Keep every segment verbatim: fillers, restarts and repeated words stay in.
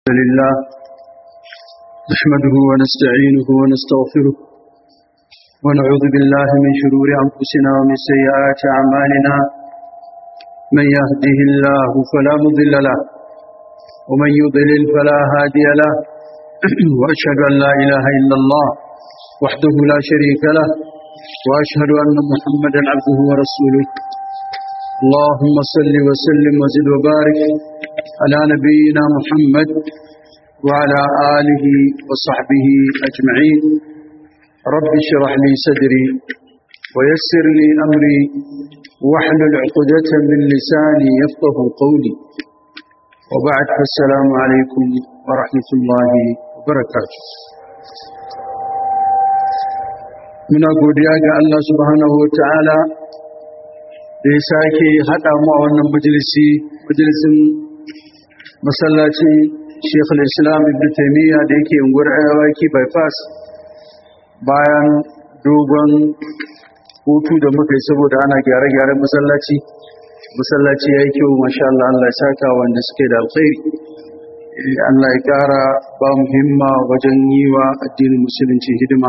الحمد لله نحمده ونستعينه ونستغفره ونعوذ بالله من شرور أنفسنا ومن سيئات أعمالنا من يهده الله فلا مضل له ومن يضلل فلا هادي له وأشهد أن لا إله إلا الله وحده لا شريك له وأشهد أن محمدا عبده ورسوله اللهم صل وسلم وزد وبارك على نبينا محمد وعلى آله وصحبه أجمعين رب اشرح لي صدري ويسر لي أمري واحلل عقدة من لساني يفقه قولي وبعد فالسلام عليكم ورحمة الله وبركاته من أقول يا الله سبحانه وتعالى da ya sake haɗa mu a wannan majalisi majalisin masallacin Sheikh al-Islam Ibn Taymiyyah da yake unguwar Ayawaki bypass bayan dogon hutu da muka yi saboda ana gyare-gyaren masallaci masallaci yayi kyau masha Allah Allah ya saka wanda suke da alkhairi Allah ya kara ba mu himma wajen yi wa addinin musulunci hidima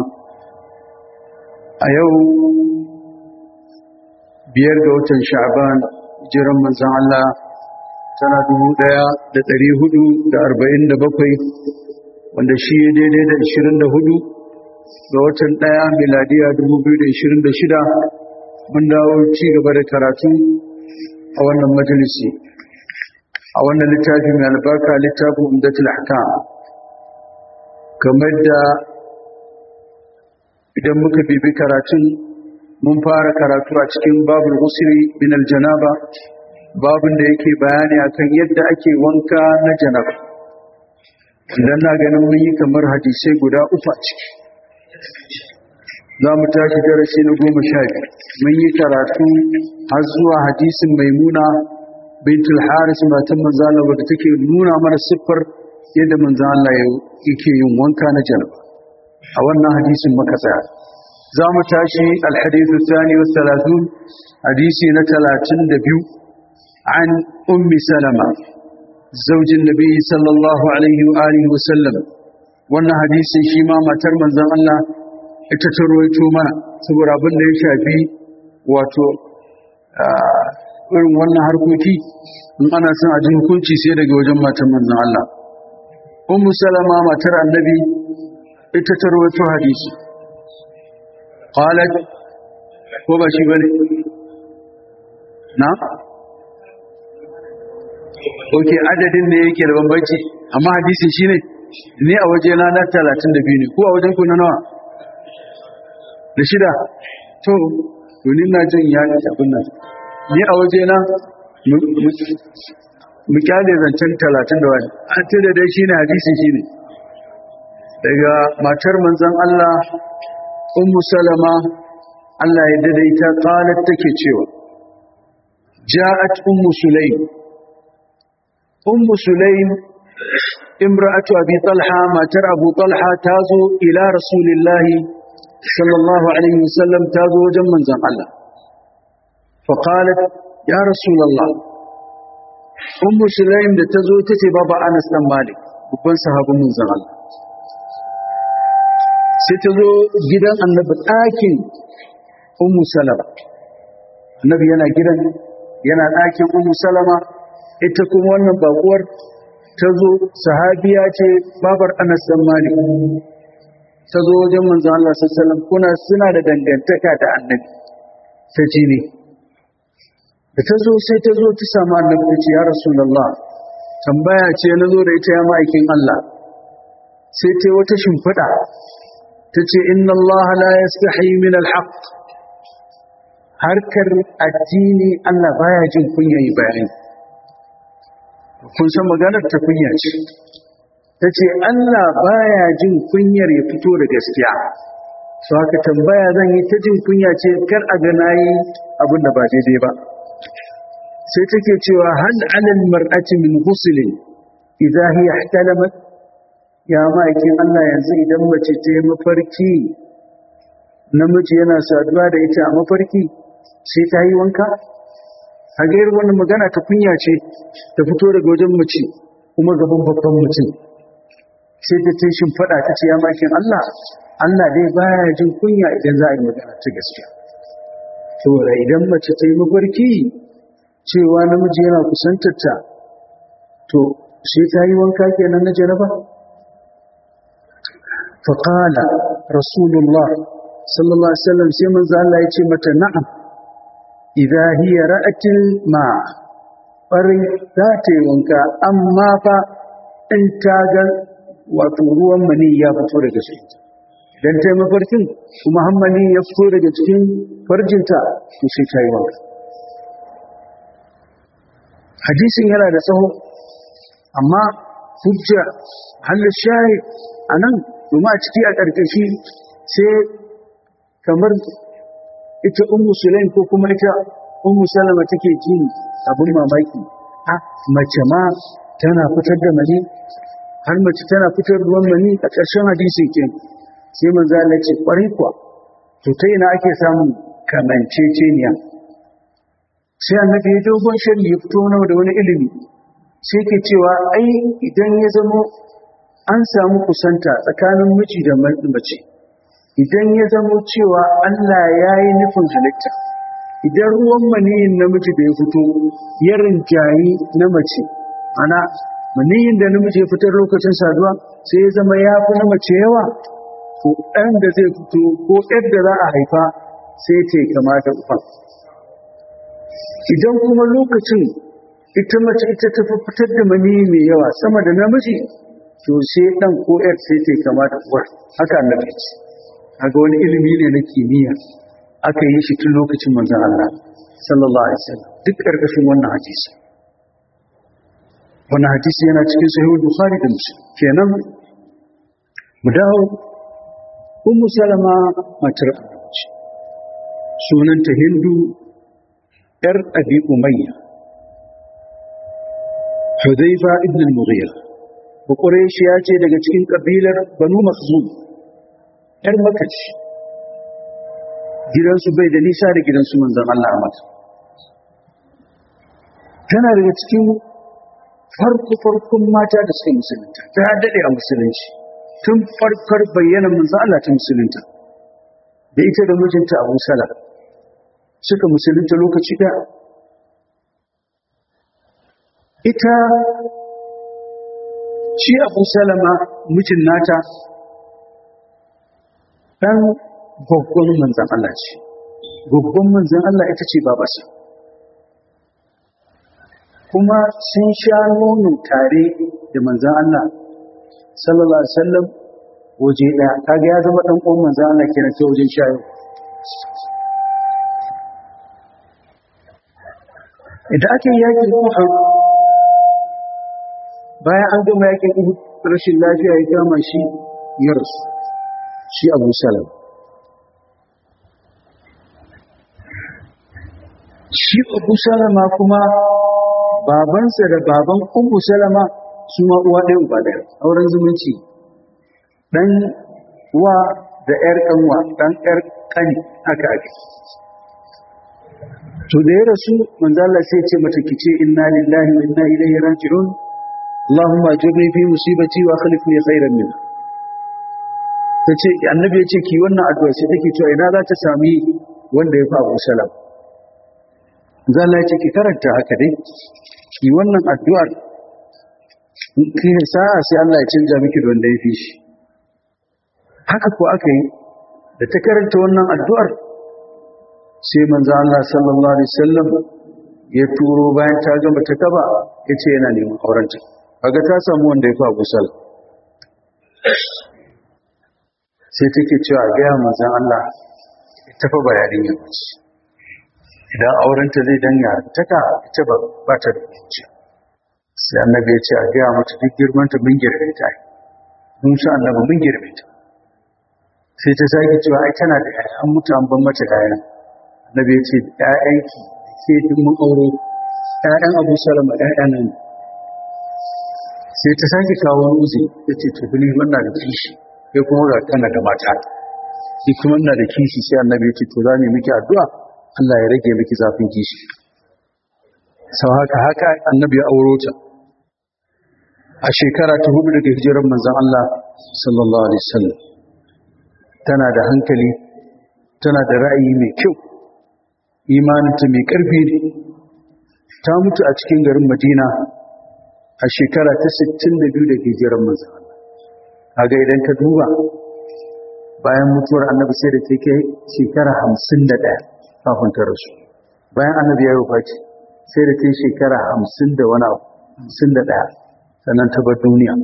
a yau biyar ga watan Sha'ban jiran manzon Allah tana dubu ɗaya da ɗari hudu da arba'in da bakwai wanda shi ya daidai da ishirin da hudu ga watan ɗaya miladiya dubu biyu da ishirin da shida mun dawo ci gaba da karatu a wannan majalisi a wannan littafi mai albarka littafin Umdatul Ahkam kamar da idan muka bibi karatun mun fara karatu a cikin babul ghusli min aljanaba babun da yake bayani akan yadda ake wanka na janaba idan na ganin mun yi kamar hadisai guda uku a ciki za mu tashi darasi na goma sha biyu mun yi karatu har zuwa hadisin maimuna bintul haris matan manzo Allah wadda take nuna mana siffar yadda manzo Allah yake yin wanka na janaba a wannan hadisin muka tsaya za mu tashi alhadithu thani wa thalathun hadisi na talatin da biyu an ummi salama zaujin nabi sallallahu alaihi wa alihi wa sallam wannan hadisin shi ma matar manzon Allah ita ta rawaito mana saboda abin da ya shafi wato irin wannan harkoki in ana son a ji hukunci sai daga wajen matar manzon Allah ummu salama matar annabi ita ta rawaito hadisi qalat ko ba shi bane na oke adadin ne yake da bambanci amma hadisin shine ne a waje na na talatin da biyu ne ko a wajen ku na nawa da shida to to ni na jin ya ci abin nan ni a waje na mu kyale zancen talatin da wani an ce da dai shine hadisin shine daga matar manzon Allah ummu salama Allah ya daidaita qalat take cewa ja'at ummu sulaym ummu sulaym imra'atu abi talha matar abu talha tazo ila rasulillahi sallallahu alaihi wasallam tazo wajen manzon Allah fa qalat ya rasulullah ummu sulaym da tazo tace baba Anas dan Malik babban sahabin manzon Allah sai ta zo gidan annabi ɗakin ummu salama annabi yana gidan yana ɗakin ummu salama ita kuma wannan bakuwar ta zo sahabiya ce babar Anas bin Malik ta zo wajen manzon Allah sallallahu alaihi wasallam kuna suna da dangantaka da annabi ta ji ne da ta zo sai ta zo ta samu annabi ta ce ya rasulullah tambaya ce na zo da ita ya ma'aikin Allah sai ta wata shimfiɗa tace inna Allah la yastahi min al-haq harkar addini Allah baya jin kunya yi bayani kun san maganar ta kunya ce tace Allah baya jin kunyar ya fito da gaskiya so haka tambaya zan yi ta jin kunya ce kar a ga nayi abin da ba daidai ba sai take cewa hal 'ala al-mar'ati min ghusl idha hiya ihtalamat ya ma'aikin Allah yanzu idan mace ta yi mafarki namiji yana saduwa da ita a mafarki sai ta yi wanka a gairar wannan magana ta kunya ce ta fito daga wajen mace kuma gaban babban mutum. Sai ta ce shin faɗa ta ce ya makin Allah, Allah dai baya jin kunya idan za a yi magana ta gaskiya. Saboda idan mace ta yi mafarki cewa namiji yana kusantar ta, to sai ta yi wanka kenan na janaba. Faqala Rasulullah sallallahu alaihi wasallam sai manzo Allah ya ce mata na'am idza hiya ra'atil ma, bari za ta yi wanka amma fa in ta ga wato ruwan mani ya fito daga cikinta. Idan ta yi mafarkin kuma hammani ya fito daga cikin farjinta to sai ta yi wanka. Hadisin yana da tsawo amma hujja halin shahid a nan domin a ciki a ƙarƙashi sai kamar ita ummu sulaim ko kuma ita ummu salama take ji abin mamaki, a mace ma tana fitar da mani, har mace tana fitar ruwan mani a ƙarshen hadisin ke. Sai manzo Allah ce ƙwarai kuwa, to ta ina ake samun kamanceceniya? Sai annabi ya dogon sharhi ya fito nawa da wani ilimi, sai ke cewa ai idan ya zamo an samu kusanta tsakanin miji da mace, idan ya zamo cewa Allah ya yi nufin halitta, idan ruwan maniyin namiji da ya fito ya rinjayi na mace, ana maniyin da namiji ya fitar lokacin saduwa sai ya zama ya fi na mace yawa, to ɗan da zai fito ko yadda za a haifa sai ta yi kama da uban. Idan kuma lokacin ita mace ita ta fi fitar da maniyi mai yawa sama da namiji, to sai ɗan ko yar sai ta yi kama da uwar. Haka annabi ce. Kaga wani ilimi ne na kimiyya aka yi shi tun lokacin manzon Allah sallallahu alaihi wasallam, duk ƙarƙashin wannan hadisi. Wannan hadisi yana cikin sahih Bukhari da Muslim. Kenan mu dawo, Ummu Salama matar Annabi, sunanta Hindu yar Abi Umayya. Hudayfa ibn al-Mughira, ba Qurayshiya ce daga cikin kabilar Banu Makhzum, yar Makka ce. Gidansu bai da nisa da gidansu manzon Allah a Makka. Tana daga cikin farko-farkon mata da suka musulunta, ta daɗe a musulunci, tun farkar bayyana manzon Allah ta musulunta, da ita da mijinta Abu Salama suka musulunta lokaci da ita shi Abu Salama mijin nata ɗan gwaggon manzon Allah ce, gwaggon manzon Allah ita ce babarsa. Kuma sun sha nono tare da manzan Allah sallallahu alaihi wasallam waje daya, kaga ya zama dan uwan manzan Allah kenan ta wajen shayo. Idan ake yakin Uhud, bayan an gama yakin Uhud, rashin lafiya ya kama shi ya rasu, shi Abu Salama. Shi Abu Salama kuma babansa da baban Ummu Salama su ma uwa ɗaya uba ɗaya, auren zumunci, ɗan wa da ‘yar ƙanwa, ɗan ‘yar ƙani aka ake. To da ya rasu, manzala sai ce mata kice inna lillahi wa inna ilaihi raji'un, Allahumma ajirni fi musibati wa akhlifni khairan minha. Ta ce annabi ya ce ki wannan addu'a, sai take cewa ina za ta sami wanda ya fa Abu Salama. Manzala ya ce ki karanta haka dai, ki wannan addu'ar, kai sa'a sai Allah ya canja miki da wanda ya fi shi. Haka ko aka yi, da ta karanta wannan addu'ar, sai manzo Allah sallallahu alaihi wasallam ya turo bayan ta gama ta kaba, ya ce yana neman aurenta. Kaga ta samu wanda ya fi Abu Salama. Sai take cewa ga ya manzo Allah ta fa bayanin ya bace. Idan aurenta zai danya taka ita ba ba ta da zuciya. Sai annabi ya ce a gaya mata duk girmanta mun girbe ta. Mun sha annabi mun girbe ta. Sai ta sake cewa ai tana da ƴaƴa, an mutu an ban mata ƴaƴa. Annabi ya ce ƴaƴanki sai duk mun aure ƴaƴan Abu Salama ƴaƴa nan. Sai ta sake kawo uzi ta ce to bini wannan da kishi, sai kuma ga kana da mata. Ni kuma ina da kishi, sai annabi ya ce to za mu miki addu'a Allah ya rage miki zafin kishi. Sau haka haka annabi ya auro ta. a shekara ta hudu daga hijirar manzon Allah sallallahu alaihi wasallam. Tana da hankali, tana da ra'ayi mai kyau, imaninta mai ƙarfi ne. Ta mutu a cikin garin Madina a shekara ta sittin da biyu daga hijirar manzon Allah. Kaga idan ka duba bayan mutuwar annabi sai da ta kai shekara hamsin da ɗaya kafin ta rasu. Bayan annabi ya yi wafati sai da ta yi shekara hamsin da wani abu, hamsin da ɗaya sannan ta bar duniya.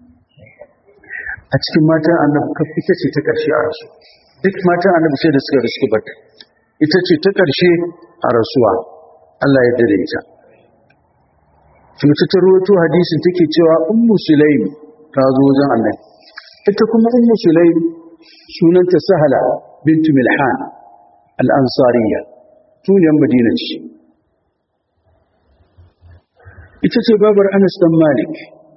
A cikin matan annabi kaf ita ce ta ƙarshe a rasu. Duk matan annabi sai da suka rasu bata. Ita ce ta ƙarshe a rasuwa. Allah ya dade ita. Ita ta rawaito hadisin take cewa Ummu Sulaim ta zo wajen annabi. Ita kuma Ummu Sulaim sunanta Sahala bint Milhan al-Ansariya, tuniyar Madina ce. Ita ce babar Anas dan Malik.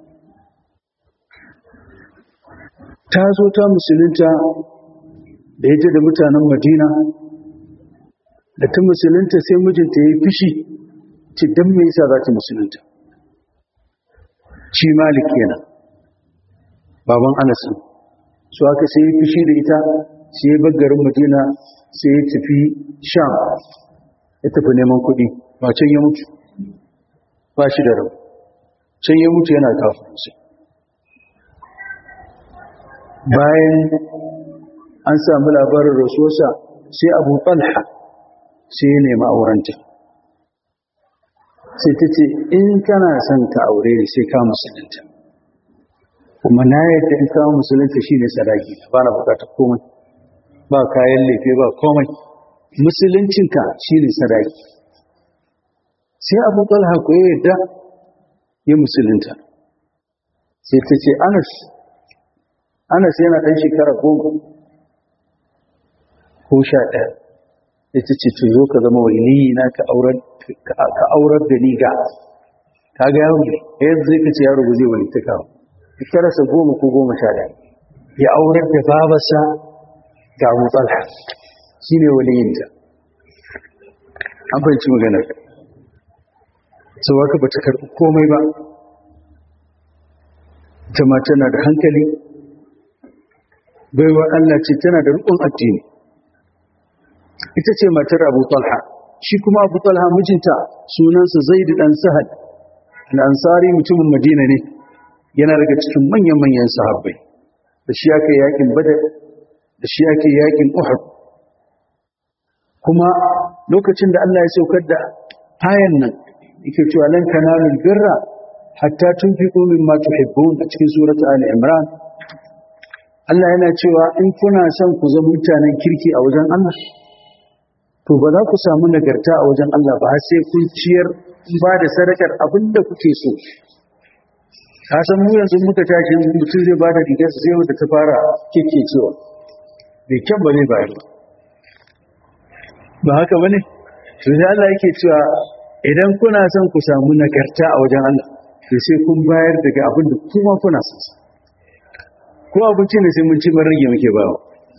Ta zo ta musulunta da ya da mutanen Madina, da ta musulunta sai mijinta ya yi fushi, ce don me yasa za ta musulunta. Shi Malik yana, baban Anas. Su aka sai ya fushi da ita, sai ya bar garin Madina, sai ya tafi Sham, ya tafi neman kuɗi, ba can ya mutu, ba shi da rabu. Can ya mutu yana kafinsa. Bayan an samu labarin rasuwarsa sai Abu Talha sai ya nemi aurenta. Sai ta ce, in kana son ka aure ne sai ka musulunta. Kuma na yadda in kawo musulunta shi ne sadaki, ba na bukatar komai, ba kayan lefe ba komai. Musuluncinka shi ne sadaki. Sai Abu Talha ko ya yadda ya musulunta. Sai ta ce, Anas, Anas yana ɗan shekara goma ko sha ɗaya. Sai ta ce, to zo ka zama waliyi na ka aurar da ni ga. Ka ga yaro ne, yanzu zai ka ce yaro ba zai wali ta kawo. Shekararsa goma ko goma sha ɗaya. Ya aurar da babarsa ga Abu Talha. Shi ne waliyinta. An fahimci maganar. Sau haka ba ta karɓi komai ba. Ita ma tana da hankali. Baiwa Allah ce tana da riƙon addini. Ita ce matar Abu Talha. Shi kuma Abu Talha mijinta sunansa Zaid dan Sahal al-Ansari, mutumin Madina ne. Yana daga cikin manyan-manyan sahabbai. Da shi aka yi yakin Badar, da shi aka yi yakin Uhud. Kuma lokacin da Allah ya saukar da ayan nan, yake cewa lan tanalul birra hatta tunfiqu mimma tuhibbun a cikin surata Ali Imran. Allah yana cewa in kuna son ku zama mutanen kirki a wajen Allah, to ba za ku samu nagarta a wajen Allah ba sai kun ciyar ba da sadakar abinda kuke so. Ka san mu yanzu muka tashi mutum zai ba da rigar sai wanda ta fara kike cewa bai kyan ba zai bayar ba haka bane. To sai Allah yake cewa idan kuna son ku samu nagarta a wajen Allah, to sai kun bayar daga abin da kuma kuna son. Ko abinci ne sai mun ci mun rage muke bawa.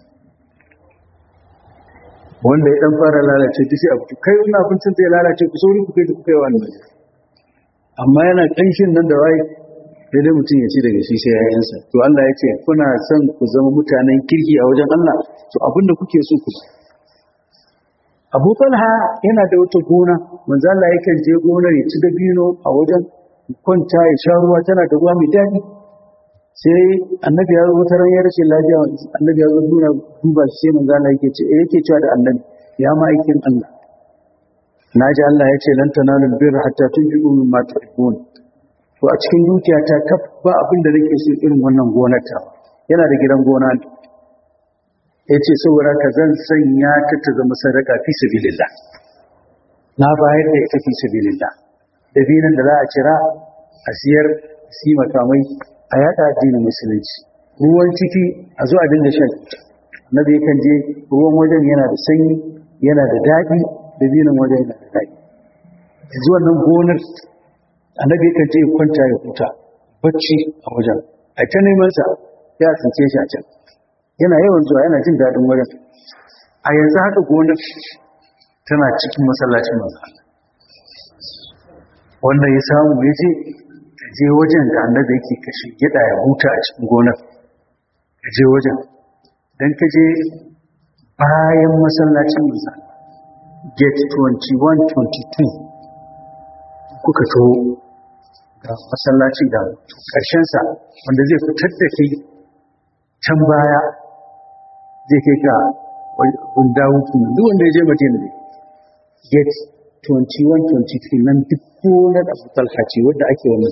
Wanda ya dan fara lalace ta sai abu kai wannan abincin zai lalace ku sauri ku kai ku kai wannan. Amma yana kanshin nan da wai sai dai mutum ya ci daga shi sai yayansa. To Allah ya ce kuna son ku zama mutanen kirki a wajen Allah, to abinda kuke so ku. Abu Talha yana da wata gona, manzo Allah yakan je gonar ya ci dabino a wajen kwanta ya sha ruwa, tana da ruwa mai daɗi. Sai annabi ya zo wata ran ya rashin lafiya, annabi ya zo duna duba shi sai manzo Allah yake ce yake cewa da annabi, ya ma'aikin Allah, naji Allah ya ce lan tanalul birra hatta tunfiqu mimma tuhibbun. To a cikin dukiya ta kaf ba abin da nake so irin wannan gonar ta. Yana da gidan gona. Yace saboda ka zan sanya ta ta zama sadaka fi sabilillah. Na bayar da ita fi sabilillah. Dabinan da za a cira a siyar si makamai a yada addinin musulunci. Ruwan ciki a zo a dinga shan. Annabi yakan je ruwan wajen yana da sanyi, yana da daɗi, dabinan wajen yana da daɗi. Zuwa nan gonar annabi kan ce kwanta ya huta bacci a wajen a ta neman sa ya tsince shi a can, yana yawan zuwa yana jin daɗin wajen. A yanzu haka gonar tana cikin masallacin manzo Allah, wanda ya samu ya je ka je wajen da annabi yake kashe gida ya huta a cikin gonar ka je wajen dan ka je bayan masallacin Musa gate twenty-one twenty-two kuka to ga masallaci da karshen sa wanda zai fitar da kai can baya zai kai ka wanda wuki duk wanda ya je Madina ne gate twenty-one twenty-three nan duk gonar Abu Talha ce wanda ake wannan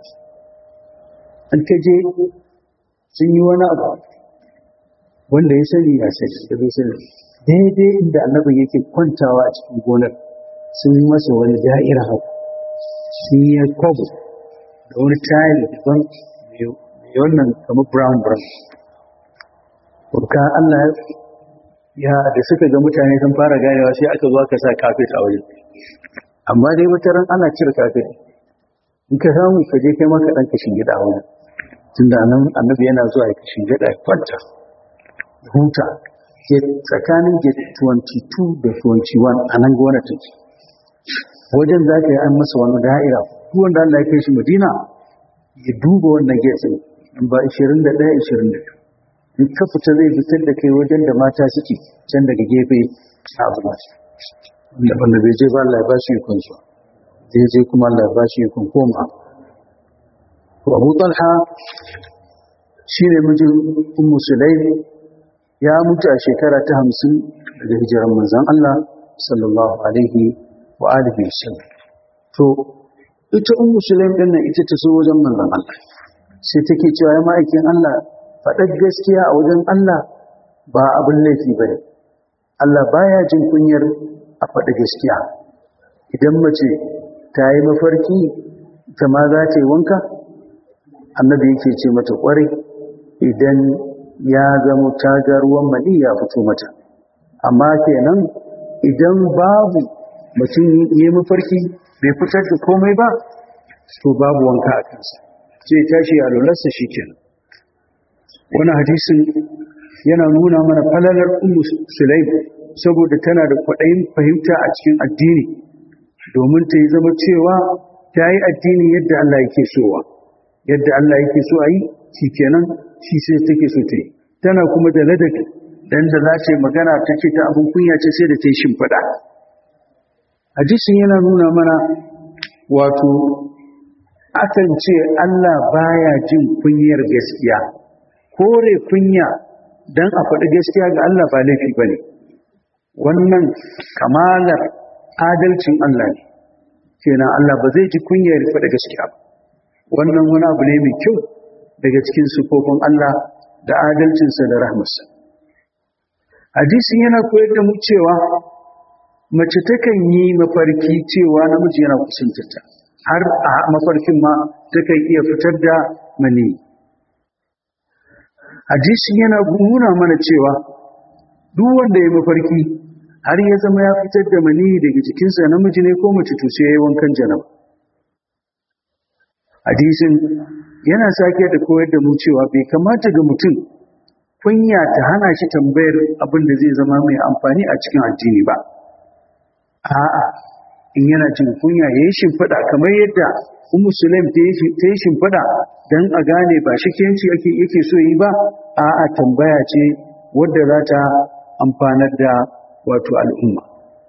an kaje sun yi wani abu wanda ya sani ya sani da bai sani daidai inda annabi yake kwantawa a cikin gonar sun yi masa wani da'ira haka sun yi kwabo da wani tayar daban mai wannan kamar brown brown ka Allah ya da suka ga mutane sun fara ganewa sai aka zo aka sa kafet a wajen amma dai wata ran ana cire kafet in ka samu ka je kai maka dan kashin gida wani tunda nan annabi yana zuwa ya kashin gida ya kwanta huta ke tsakanin gate twenty-two da twenty-one a nan gona take wajen za ka yi an masa wani da'ira duk wanda Allah ya kai shi Madina ya duba wannan gate din ba ishirin da ɗaya ishirin da biyu in ka fita zai fitar da kai wajen da mata suke can daga gefe a abu masu da wanda bai je ba Allah ya ba shi ikon su zai je kuma Allah ya ba shi ikon koma Abu Talha shi ne mijin Ummu Sulaim ya mutu a shekara ta hamsin daga hijiran manzon Allah sallallahu alaihi wa alihi wasallam to ita Ummu Sulaim din nan ita ta so wajen manzon Allah sai take cewa ya ma'aikin Allah faɗar gaskiya a wajen Allah ba abin laifi ba ne. Allah baya jin kunyar a faɗi gaskiya. Idan mace ta yi mafarki ta ma za ta yi wanka, annabi yake ce mata ƙwarai idan ya zama tagar ruwan mani ya fito mata. Amma kenan idan babu mutum yi mafarki bai fitar da komai ba, to babu wanka a kansa. Sai tashi a lularsa shi kenan. Wani hadisin yana nuna mana falalar Ummu Sulaim saboda tana da kwaɗayin fahimta a cikin addini domin ta yi zama cewa ta yi addini yadda Allah yake sowa yadda Allah yake so a yi shi kenan shi sai take so ta yi tana kuma da ladabi dan da za ta yi magana ta ce ta abin kunya ce sai da ta yi shimfiɗa. Hadisin yana nuna mana wato akan ce Allah baya jin kunyar gaskiya. Kore kunya don a faɗi gaskiya ga Allah ba laifi ba ne, wannan kamalar adalcin Allah ne, kenan Allah ba zai ji kunya ya faɗi gaskiya ba, wannan wani abu ne mai kyau daga cikin sifofin Allah da adalcinsa da rahmarsa. Hadisin yana koyar da mu cewa mace takan yi mafarki cewa namiji yana kusantarta, har a mafarkin ma takan iya fitar da maniyi. Hadisin yana nuna mana cewa duk wanda ya mafarki har ya zama ya fitar da mani daga jikinsa namiji ne ko mace to sai ya yi wankan janaba. Hadisin yana sake da koyar da mu cewa bai kamata ga mutum kunya ta hana shi tambayar abin da zai zama mai amfani a cikin addini ba. A'a, in yana jin kunya ya yi shimfiɗa kamar yadda Ummu Sulaim ta yi shimfiɗa don a gane ba shikenci yake so yi ba, a'a tambaya ce wadda za ta amfanar da wato al'umma.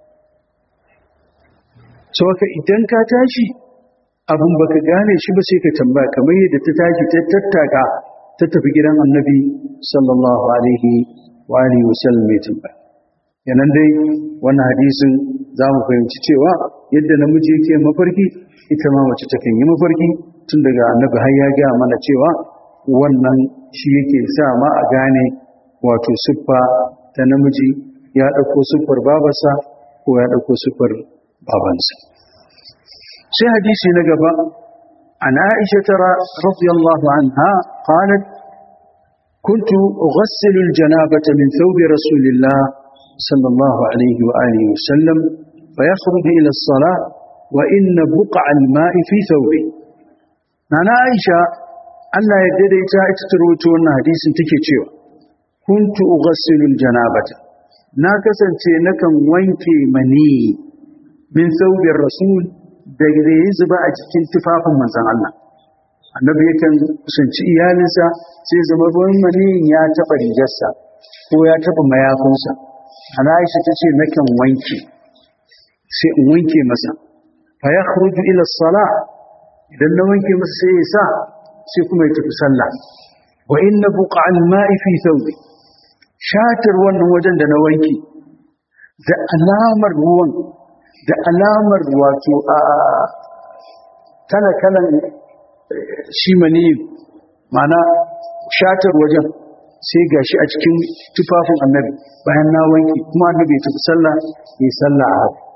Sauka idan ka tashi abin baka gane shi ba sai ka tambaya kamar yadda ta tashi ta tattaka ta tafi gidan Annabi sallallahu alaihi wa alihi wasallam ya tambaya. Yanan dai wannan hadisin za mu fahimci cewa yadda namiji yake mafarki ita ma mace takan yi mafarki tun daga Annabi har ya ga mana cewa wannan shi yake sa ma a gane wato siffa ta namiji ya dauko siffar babarsa ko ya dauko siffar babansa. Sai hadisi na gaba an Aisha tara radiyallahu anha qalat kuntu ughsilu al-janabata min thawbi rasulillah sallallahu alayhi wa alihi wa sallam fayakhruju ila as-salah wa inna buqa al-ma'i fi thawbi. Nana Aisha Allah ya daidaita ita ta rawaito wannan hadisin take cewa kuntu ughsilu al-janabata na kasance nakan wanke mani min thawbi rasul daga da ya zuba a cikin tufafin manzon Allah annabi yakan kusanci iyalinsa sai zama ruwan maniyin ya taɓa rigarsa ko ya taɓa mayafinsa. Ana Aisha ta ce nakan wanke sai in wanke masa fa ya kharuju ila sala, idan na wanke masa sai ya sa sai kuma ya tafi sallah. Wa inna buqa al-ma'i fi thawbi, shatar wannan wajen da na wanke da alamar ruwan da alamar wato a kala kalan shi mani mana shatar wajen sai gashi a cikin tufafin annabi bayan na wanke, kuma annabi ya tafi sallah ya sallah a haka.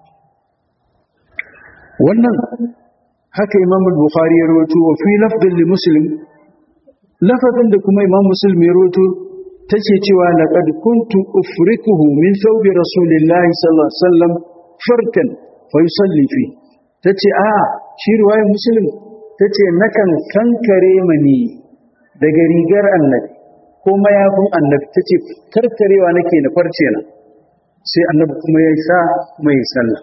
wannan haka Imam al-Bukhari ya rawaito. Wa fi lafdin li Muslim, lafazin da kuma Imam Muslim ya rawaito tace cewa laqad kuntu ufrikuhu min thawbi rasulillahi sallallahu alaihi wasallam farkan fa yusalli fi. tace a shi riwayar Muslim tace nakan kankare mani daga rigar annabi ko mayafin annabi, tace karkarewa nake na farce na sai annabi kuma ya sa mai sallah.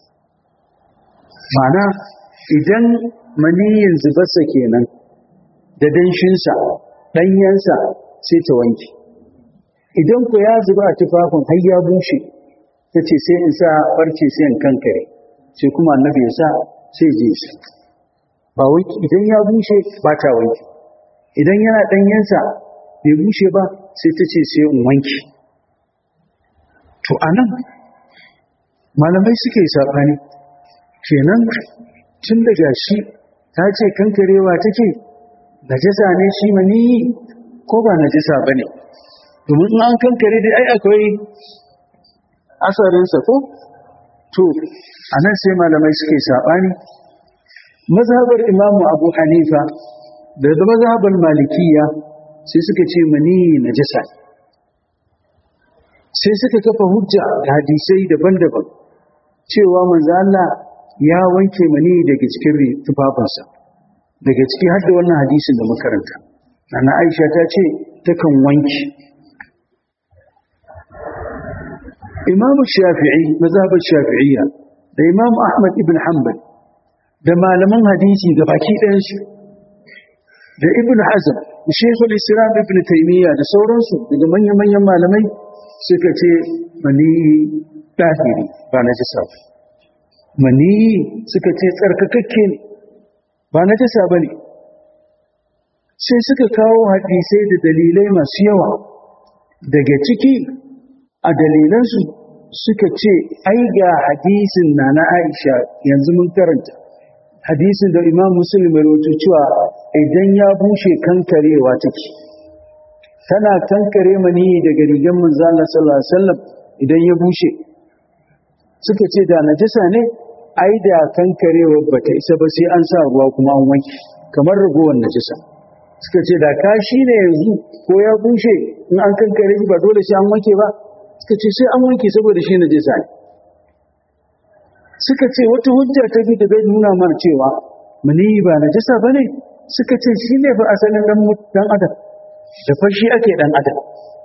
Ma'ana idan maniyin zubarsa kenan da danshinsa ɗanyensa sai ta wanke, idan ku ya zuba a tufafin har ya bushe ta ce sai in sa farce sai in kankare, sai kuma annabi ya sa sai je shi ba wanki. Idan ya bushe ba ta wanki, idan yana ɗanyensa bai bushe ba sai ta ce sai in wanki. To anan malamai suke saɓani kenan, tun daga shi ta ce kankarewa take, najasa ne shi maniyi ko ba najasa ba ne? Domin in an kankare dai ai akwai asarinsa ko? To a nan sai malamai suke saɓani. Mazhabar Imamu Abu Hanifa da da mazhabar Malikiya sai suka ce maniyi najasa, sai suka kafa hujja da hadisai daban-daban cewa manzo Allah ya wanke mani daga cikin tufafinsa, daga ciki har da wannan hadisin da makaranta. Nana Aisha ta ce takan wanke. Imam Shafi'i, mazhabar Shafi'iyya da Imam Ahmad ibn Hanbal da malaman hadisi da baki ɗayan su da Ibn Hazm da Sheikhul Islam Ibn Taymiyyah da sauransu daga manyan-manyan malamai suka ce mani tahiri ba najasa ba. Mani suka ce tsarkakakke ne ba najasa bane. Sai suka kawo hadisai da dalilai masu yawa, daga ciki a dalilansu suka ce ai ga hadisin Nana Aisha yanzu mun karanta hadisin da Imam Muslim ya rawaito cewa idan ya bushe kankarewa take, tana kankare mani daga rigar manzo Allah sallallahu alaihi wasallam idan ya bushe. Suka ce da najasa ne ai da kankarewa bata isa ba sai an sa ruwa kuma an wanke kamar ragowar najasa. Suka ce da kashi ne yanzu ko ya bushe in an kankare shi ba dole sai an wanke ba? Suka ce sai an wanke saboda shi najasa ne. Suka ce wata hujja ta bi da bai nuna mana cewa mani ba najasa bane. Suka ce shi ne fa asalin dan dan adam, da fashi ake dan adam.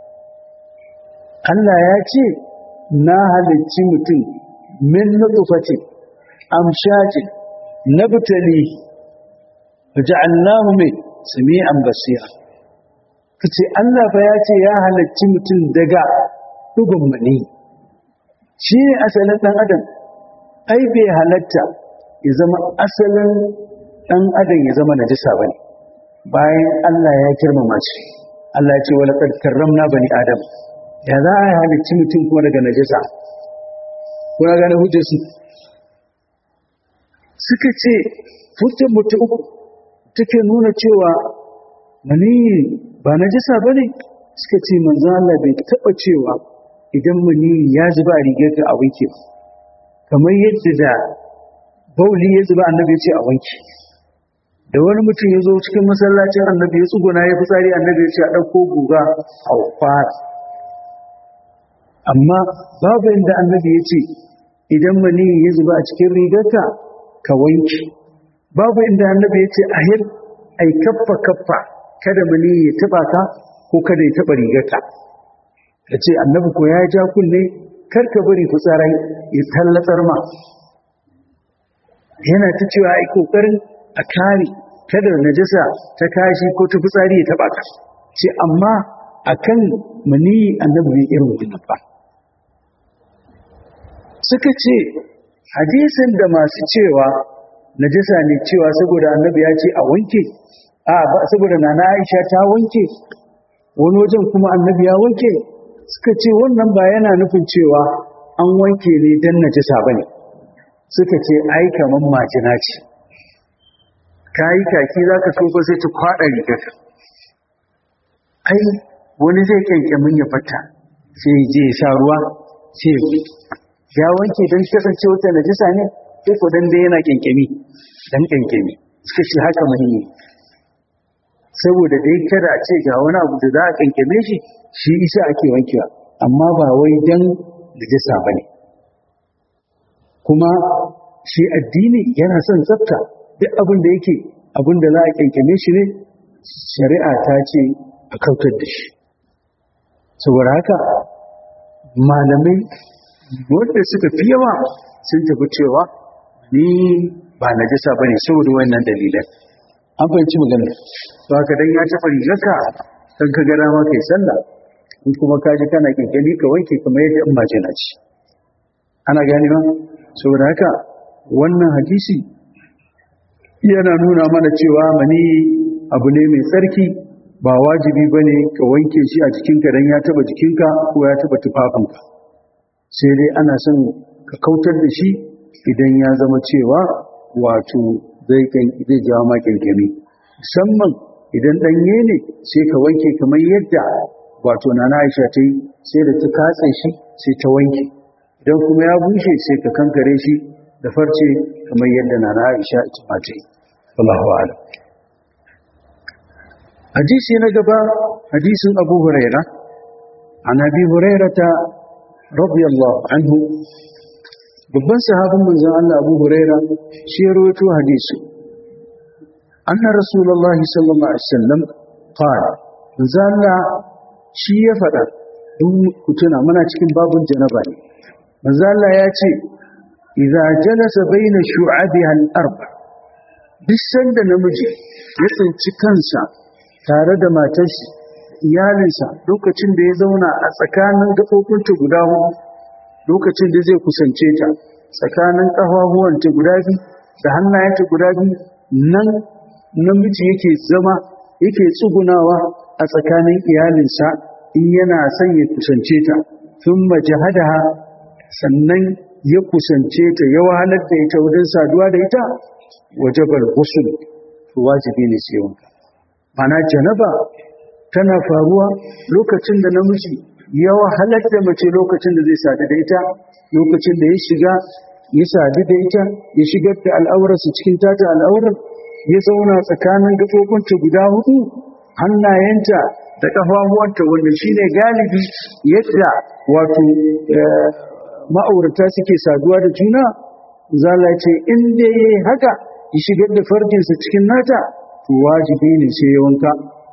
Allah ya ce na halicci mutum min nutfati amshajin nabtali faja'alnahu min sami'an basira. Kace Allah fa ya ce ya halicci mutum daga dugun mani, shi ne asalin dan adam. Ai bai halatta ya zama asalin dan adam ya zama najisa bane, bayan Allah ya girmama shi. Allah ya ce wala qad karramna bani adam. Ya za a halicci mutum kuma daga najisa? Kuna gane hujjar su? Suka ce hujjar mutum uku take nuna cewa mani ba najisa bane. Suka ce manzo Allah bai taba cewa idan mani ya zuba a rigar ka a wanke ba, kamar yadda da bauli ya zuba annabi ya ce a wanke. Da wani mutum ya zo cikin masallacin annabi ya tsuguna ya fitsari, annabi ya ce a ɗauko guga a fara. Amma babu inda annabi ya ce idan mani ya zuba a cikin rigarka ka wanke. Babu inda annabi ya ce a hir ai kaffa kaffa kada mani ya taba ka ko kada ya taba rigarka. Ya ce annabi ko ya ja kunne kar ka bari fitsarai ya tallatsar ma. Yana ta cewa ai kokarin a kare kada najasa ta kashi ko ta fitsari ya taba ka ce amma akan mani annabi bai irin wannan ba suka ce hadisin da masu cewa najasa ne cewa saboda annabi ya ce a wanke a ba saboda nana Aisha ta wanke wani wajen kuma annabi ya wanke suka ce wannan ba yana nufin cewa an wanke ne dan najasa bane suka ce ai kaman majina ce kai kaki zaka so ko sai ta kwada rigar ai wani zai kyankyamin ya fata sai je ya sha ruwa sai ya wanke don kasance wata najisa ne sai ko dan dai yana kyankyami dan kyankyami suka ce haka mahimmi saboda dai kada a ce ga wani abu da za a kyankyame shi shi isa ake wankewa amma ba wai dan najisa bane kuma shi addini yana son tsafta duk abin da yake abin da za a kyankyame shi ne shari'a ta ce a kautar da shi saboda haka malamai wanda suka fi yawa sun tafi cewa ni ba najasa bane saboda wannan dalilan an fahimci magana to haka dan ya tafi rigarka dan ka gara ma kai sallah in kuma ka ji kana kinkani ka wanke kamar yadda in mace na ci ana gani ba saboda haka wannan hadisi yana nuna mana cewa mani abu ne mai tsarki ba wajibi bane ka wanke shi a jikinka dan ya taba jikinka ko ya taba tufafinka sai dai ana son ka kautar da shi idan ya zama cewa wato zai zai jawo ma kyankyami musamman idan ɗanye ne sai ka wanke kamar yadda wato nana Aisha ta yi sai da ta katse shi sai ta wanke idan kuma ya bushe sai ka kankare shi da farce kamar yadda nana Aisha ita ma ta yi wallahu a'lam hadisi na gaba hadisin Abu Hurairah an Abi Hurairah radiyallahu anhu babban sahabin manzon Allah Abu Huraira shi ya rawaito hadisi anna rasulullahi sallallahu alaihi wasallam qala manzon Allah shi ya fada in ku tuna muna cikin babun janaba ne manzon Allah ya ce idza jalasa baina shu'abiha al-arba duk sanda namiji ya tsinci kansa tare da matarsa iyalinsa lokacin da ya zauna a tsakanin gaɓoɓinta guda huɗu lokacin da zai kusance ta tsakanin ƙafafuwanta guda biyu da hannayenta guda biyu nan namiji yake zama yake tsugunawa a tsakanin iyalinsa in yana son ya kusance ta sun majahadaha sannan ya kusance ta ya wahalar da ita wajen saduwa da ita wajabar ghusl to wajibi ne sai wanka mana janaba tana faruwa lokacin da namiji ya wahalar da mace lokacin da zai sadu da ita lokacin da ya shiga ya sadu da ita ya shigar da al'aurarsa cikin tata al'aurar ya zauna tsakanin gaɓoɓinta guda hudu hannayenta da ƙafafuwanta wanda shine galibi yadda wato ma'aurata suke saduwa da juna zala ce in dai yayi haka ya shigar da farjinsa cikin nata to wajibi ne sai ya wanka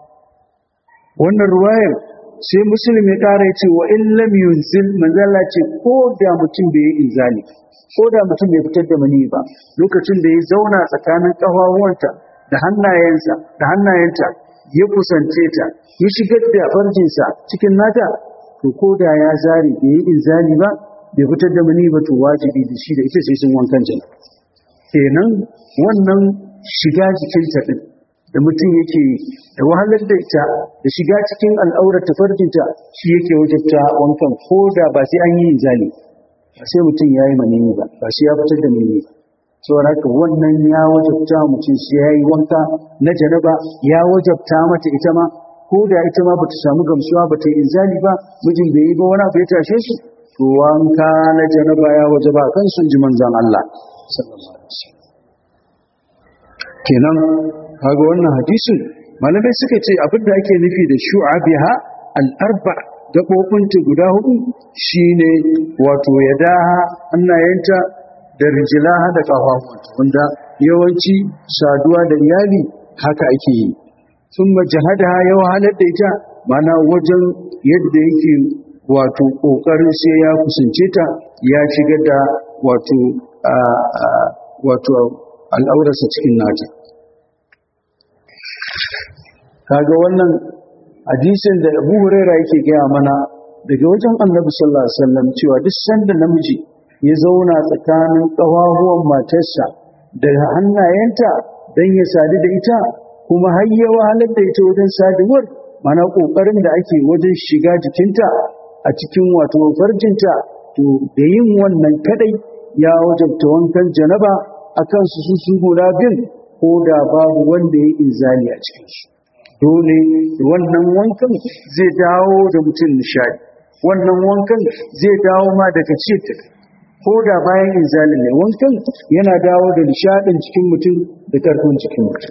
wannan ruwayar sai muslim ya kara yace wa in lam yunzil manzala ce ko da mutum bai yi inzali ko da mutum bai fitar da mani ba lokacin da ya zauna tsakanin kafafuwanta da hannayensa da hannayenta ya kusance ta ya shigar da farjinsa cikin nata to ko da ya zari bai yi inzali ba bai fitar da mani ba to wajibi da shi da ita sai sun wankan jana kenan wannan shiga jikin ta din da mutum yake da wahalar da ita da shiga cikin al'aurar tafarkinta shi yake wajabta wankan ko da ba sai an yi inzali ba sai mutum ya yi manini ba ba sai ya fitar da manini ba saboda haka wannan ya wajabta mutum sai ya yi wanka na janaba ya wajabta mata ita ma ko da ita ma bata samu gamsuwa bata yi inzali ba mijin bai yi ba wani abu ya tashe su to wanka na janaba ya wajaba kan sun ji manzon Allah sallallahu alaihi wasallam kenan kaga wannan hadisin malamai suka ce abinda ake nufi da shu'abiha al-arba gaɓoɓinta guda hudu shine wato yadaha hannayenta da rijlaha da kafafunta wanda yawanci saduwa da iyali haka ake yi sun majahadaha ya wahalar da ita mana wajen yadda yake wato kokarin sai ya kusance ta ya shigar da wato wato al'aurarsa cikin nata kaga wannan hadisin da Abu Hurairah yake gaya mana daga wajen Annabi sallallahu alaihi wasallam cewa duk sanda namiji ya zauna tsakanin ƙafafuwan matarsa da hannayenta dan ya sadu da ita kuma har ya wahalar da ita wajen saduwar, mana kokarin da ake wajen shiga jikinta a cikin wato farjinta, to da yin wannan kadai ya wajabta wankan janaba akan su su guda bin, ko da babu wanda ya inzali a cikin su. Dole wannan wankan zai dawo da mutum nishadi, wannan wankan zai dawo ma daga cikin, ko da bayan inzalin ne wankan yana dawo da nishadin cikin mutum da karfin cikin mutum.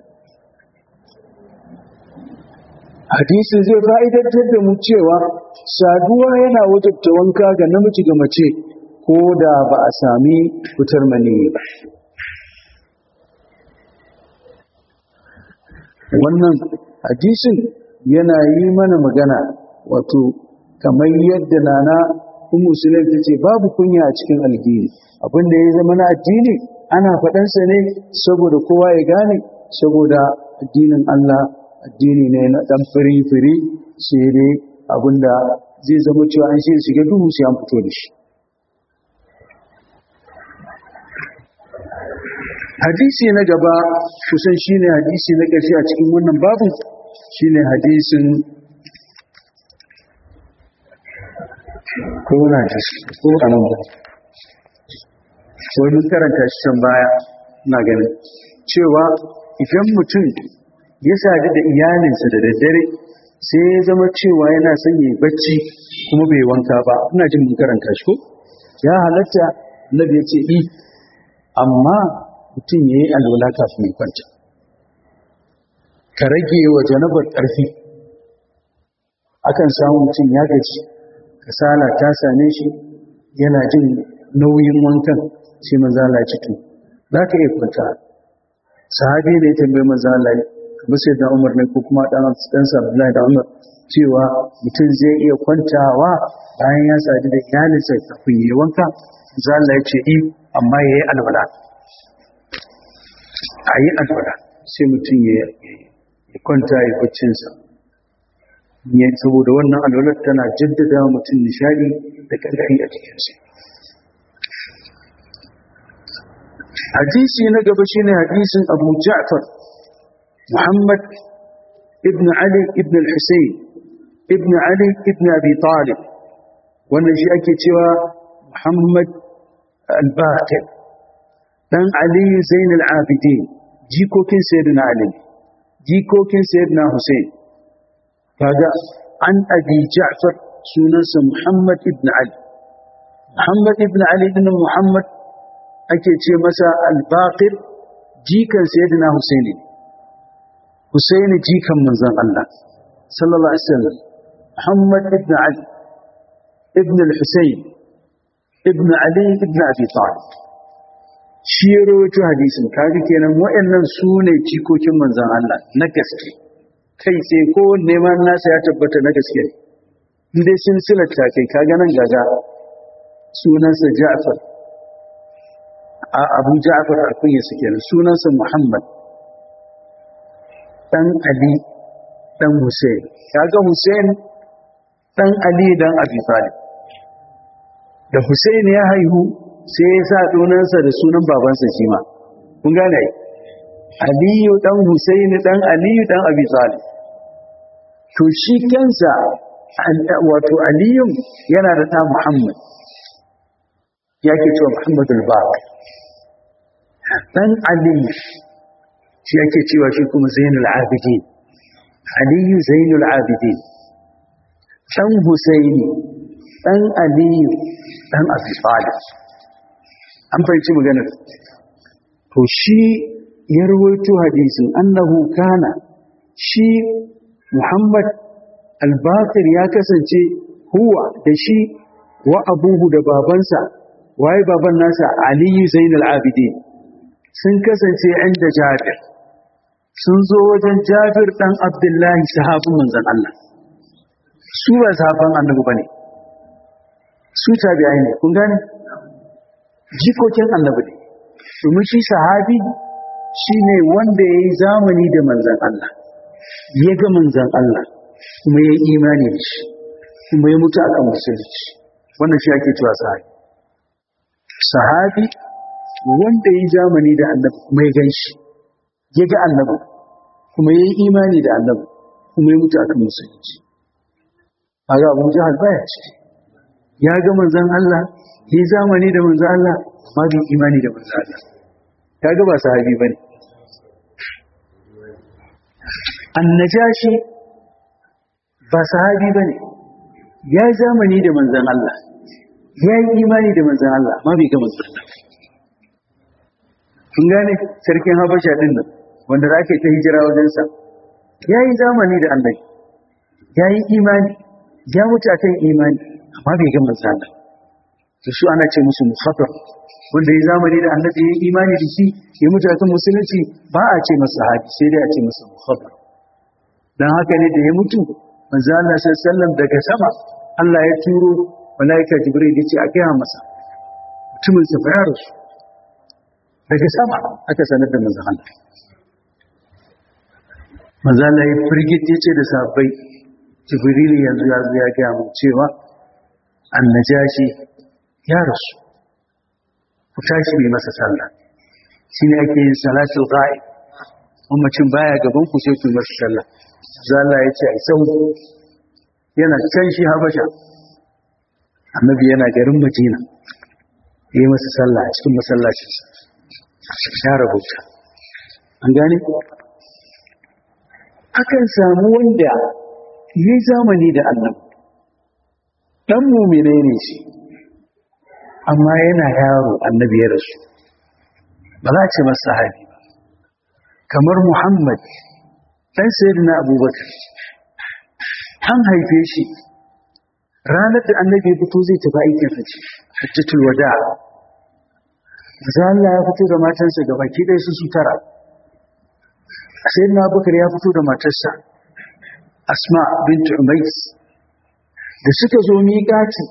Hadisin zai fa'idantar da mu cewa saduwa yana wajabta wanka ga namiji ga mace ko da ba a sami fitar maniyyi ba. Wannan hadisin yana yi mana magana wato kamar yadda nana Ummu Sulaim tace babu kunya a cikin addini. Abinda ya zama na addini ana faɗansa ne saboda kowa ya gane, saboda addinin Allah addini ne na ɗan firi-firi, sai dai abinda zai zama cewa an shi shiga duhu sai an fito da shi. Hadisi na gaba kusan shine hadisi na ƙarshe a cikin wannan babu, shine hadisin ko na ji ko anan ba wani karanta shi can baya na ganin cewa idan mutum ya sadu da iyalinsa da daddare sai ya zama cewa yana son yi bacci kuma bai wanka ba, ina jin mun karanta shi ko ya halatta Annabi ya ce i amma mutum yayi alwala kafin ya kwanta, ka rage wa janabar ƙarfi. Akan samu mutum ya gaji, kasala ta same shi, yana jin nauyin wankan, sai manzo Allah ya ce to zaka iya kwanta. Sahabi ne ya tambaye manzo Allah kamar sai da Umar ne ko kuma dan dan Abdullahi da Umar cewa mutum zai iya kwantawa bayan ya sadu da iyalinsa kafin ya wanka. Manzo Allah ya ce i amma yayi alwala. Ayi alwala sai mutum ya kwanta ya baccinsa. Ne saboda wannan alwalar tana jaddada mutum nishadi da ƙarfi a cikinsa. Hadisi na gaba shine hadisin Abu Ja'far Muhammad ibn Ali ibn al-Husayn ibn Ali ibn Abi Talib, wannan shi ake cewa Muhammad al-Baqir dan Ali Zain al-Abidin, jikokin Sayyidina Ali, jikokin Sayyidina Husayn. kaga an Abi Ja'far sunansa Muhammad ibn Ali, Muhammad ibn Ali ibn Muhammad ake ce masa al-Baqir, jikan Sayyidina Husaini, Husaini jikan manzon Allah sallallahu alaihi wasallam. Muhammad ibn Ali ibn al-Husayn ibn Ali ibn Abi Talib shi ya rawaito hadisin. Kaga kenan waɗannan su ne jikokin manzon Allah na gaske, kai sai ko neman nasa ya tabbata na gaske. Indai sun silata kai kaga nan gaga sunansa Ja'far, a Abu Ja'far akwai su kenan, sunansa Muhammad dan Ali dan Hussein. Kaga Hussein dan Ali dan Abi Talib. Da Hussein ya haihu sai ya sa sunansa da sunan babansa shi ma. Kun gane ai? Aliyu dan Hussein dan Aliyu dan Abi Talib. To shi kansa wato Aliyu yana da ta Muhammad, yake cewa Muhammad al-Baqir. Dan Ali shi yake cewa shi kuma Zainul Abidin, Aliyu Zainul Abidin. Dan Husaini dan Aliyu dan Abi Talib. An fahimci maganar. To shi ya rawaito hadisin annahu kana, shi Muhammad al-Baqir ya kasance huwa da shi wa abuhu da babansa, waye baban nasa Aliyu Zainul Abidin, sun kasance inda Jabir, sun zo wajen Jabir dan Abdullahi sahabin manzon Allah. Su ba sahaban annabi bane, su tabi'ai ne, kun gane? Jikokin annabi ne. Domin shi sahabi shine wanda yayi zamani da manzon Allah ya ga manzon Allah kuma ya yi imani da shi kuma ya mutu akan musulunci, wannan shi ake cewa sahabi. Sahabi wanda ya yi zamani da annabi kuma ya gan shi, ya ga annabi kuma ya yi imani da annabi kuma ya mutu akan musulunci. A ga Abu Jahal baya ce, ya ga manzon Allah, ya yi zamani da manzon Allah, ma bai imani da manzon Allah. Ya ga ba sahabi bane. Annajashi ba sahabi bane, ya yi zamani da manzon Allah, ya yi imani da manzon Allah, ma bai ga manzon Allah. Kun gane sarkin Habasha din nan wanda da ake ta hijira wajensa, ya yi zamani da annabi, ya yi imani, ya mutu a kan imani, amma bai ga manzon Allah. To su ana ce musu muhaddar, wanda ya zamani da annabi, ya yi imani da shi, ya mutu a kan musulunci, ba a ce masa sahabi, sai dai a ce masa muhaddar. Dan haka ne da ya mutu manzon Allah sallallahu alaihi wasallam daga sama Allah ya turo malaika Jibril ya ce a gaya masa mutumin sa ya rasu. Daga sama aka sanar da manzon Allah. Manzon Allah ya firgite ce da sahabbai, Jibril yanzu ya zo ya gaya mu cewa Annajashi ya rasu, ku tashi mai masa sallah. Shine ake yin salatul ghaib, ummacin baya gaban ku sai ku yi masa sallah. Zalla ya ce ai sauri, yana can shi Habasha, annabi yana garin Madina, yi masa sallah a cikin masallacinsa, ya rubuta. An gane? Akan samu wanda yi zamani da annabi, ɗan mumine ne shi, amma yana yaro annabi ya rasu, ba za a ce masa sahabi ba. Kamar Muhammad ɗan sayyidina Abubakar, an haife shi ranar da annabi ya fito zai tafi aikin hajji, hajjatul wada. Allah ya fito da matansa gaba ki dai su su tara. Sayyidina Abubakar ya fito da matarsa Asma bint Umais, da suka zo miƙati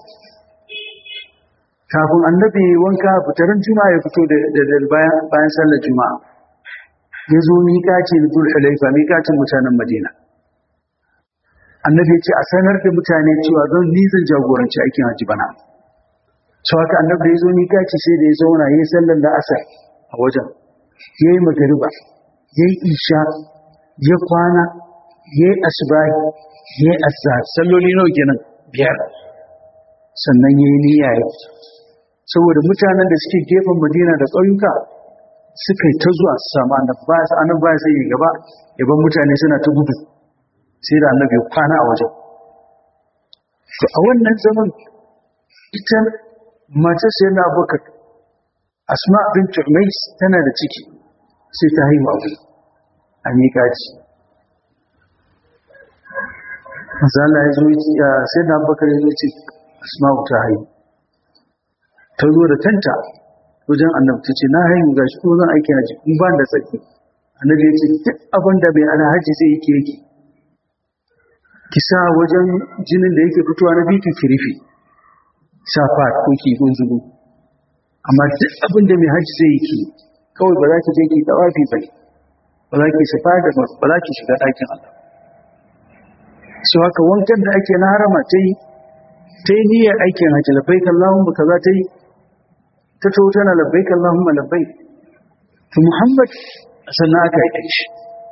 kafin annabi wanka fitaran juma'a ya fito da bayan bayan sallar juma'a. Ya zo miƙaci da Dhul Hulaifa, miƙacin mutanen Madina. Annabi ya ce a sanar da mutane cewa zan ni zan jagoranci aikin hajji bana. Sau haka annabi da ya zo miƙaci sai da ya zauna ya yi sallar da asar a wajen, ya yi magariba, ya yi isha, ya kwana, ya yi asubahi, ya yi azhar, salloli nawa kenan biyar. Sannan ya yi niyya ya saboda mutanen da suke gefen Madina da ƙauyuka suka yi ta zuwa su samu annabi ba su annabi ba sai ya gaba yaban mutane suna ta gudu, sai da annabi ya kwana a wajen. To a wannan zaman ita mace sai na Abubakar Asma bint Umais tana da ciki, sai ta haihu a wuri a miƙaci. Mazala ya zo sai na Abubakar ya zo ce Asma ta haihu, ta zo da tanta wajen annabi ta ce na haihu ga shi ko zan aiki haji in ba da tsaki. Annabi ya ce duk abin da bai ana haji zai yake yake ki sa wajen jinin da yake fitowa na biki ki rufe safa ko ki gunzugu, amma duk abin da mai haji zai yake kawai ba za ki je ki tawafi ba, ba za ki safa da ba za ki shiga ɗakin Allah. So haka wankan da ake na harama ta yi ta yi niyyar aikin haji labbaik Allahumma kaza ta yi ta to tana labbaik Allahumma labbaik. To Muhammad sannan aka yi shi.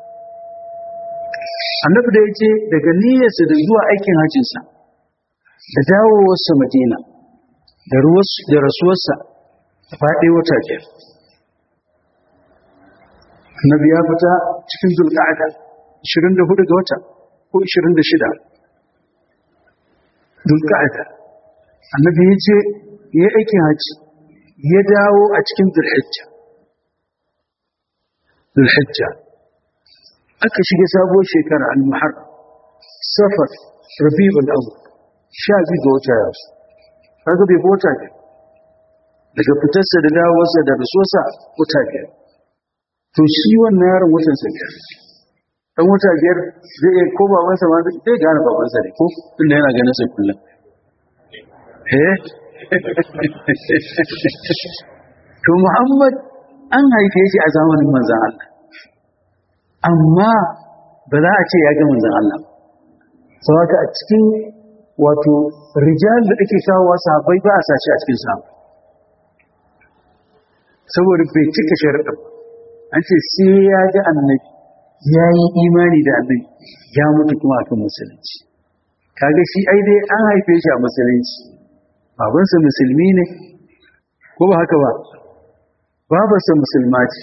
Annabi da ya ce daga niyyarsa da zuwa aikin hajjinsa da dawowarsa Madina da rasuwarsa a faɗi wata biyar. Annabi ya fita cikin Zulqa'ada ashirin da hudu ga wata ko ashirin da shida. Zulqa'ada. Annabi ya ce ya yi aikin hajji ya dawo a cikin Zulhijja. Zulhijja. Aka shiga sabuwar shekara al-Muharram, Safar, Rabi'ul Awwal, sha biyu ga wata yasu. Kaga bai bota ne. Daga fitarsa da dawowarsa da rasuwarsa wata biyar. To shi wannan yaron watan sa biyar. Dan wata biyar zai iya ko babansa ma zai gane babansa ne ko tunda yana ganin sai kullum. Eh? To Muhammad an haife shi a zamanin manzon Allah. Amma ba za a ce ya ga manzon Allah sau haka a cikin wato rijal da ake kawowa sahabbai ba a sashi a cikin sahabbai saboda bai cika sharaɗin an ce sai ya ga annabi ya yi imani da annabi ya mutu kuma akan musulunci kaga shi ai dai an haife shi a musulunci babansa musulmi ne ko ba haka ba babarsa musulma ce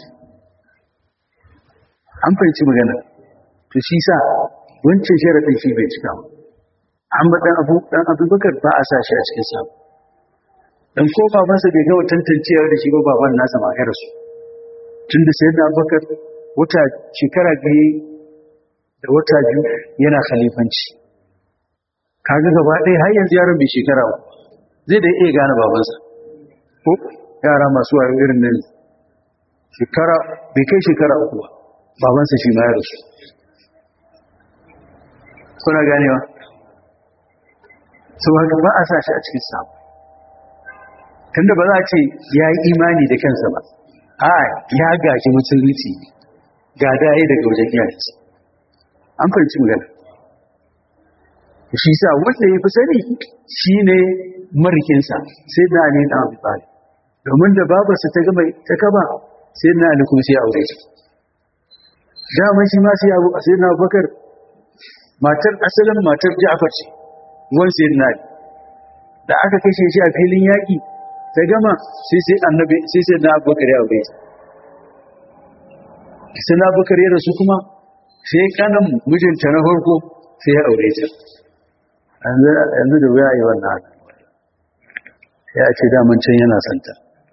an fahimci magana to shi sa wancan sharaɗin shi bai cika ba amma dan abu dan abubakar ba a sa shi a cikin sa dan ko babansa bai ga tantancewa da shi ba baban nasa ma ya rasu tunda sayyidina abubakar wata shekara biyu da wata biyu yana khalifanci kaga gaba ɗaya har yanzu yaron bai shekara ba zai da iya gane babansa ko yara masu wayo irin nan shekara bai kai shekara uku ba babansa shi ma ya rasu kuna ganewa sau haka ba a sa shi a cikin samu tunda ba za a ce ya yi imani da kansa ba a ya gaji musulunci ga daya daga wajen iyayensa an fahimci magana shi sa wanda ya fi sani shi ne marikinsa sai na ne na abu tsari domin da babarsa ta gama ta kaba sai na ali kuma sai aure shi dama shi ma sai abu sai na bakar matar asalin matar ja'far ce wan sai na da aka kashe shi a filin yaƙi ta gama sai sai annabi sai sai na bakar ya aure shi sai na bakar ya rasu kuma sai kanan mijinta na farko sai ya aure ta yanzu da wuya yi wannan haka ya ce daman can yana santa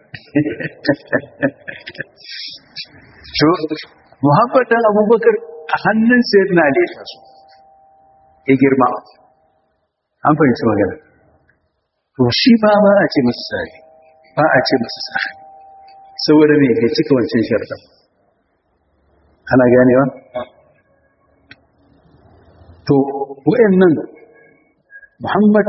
so muhabbatin abubakar a hannun sayar na lesa su ya girma an fahimci magana to shi ba ba a ce masu sahi ba a ce masu sahi saboda mai ya cika wancan sharɗan ana ganewa to wa'annan Muhammad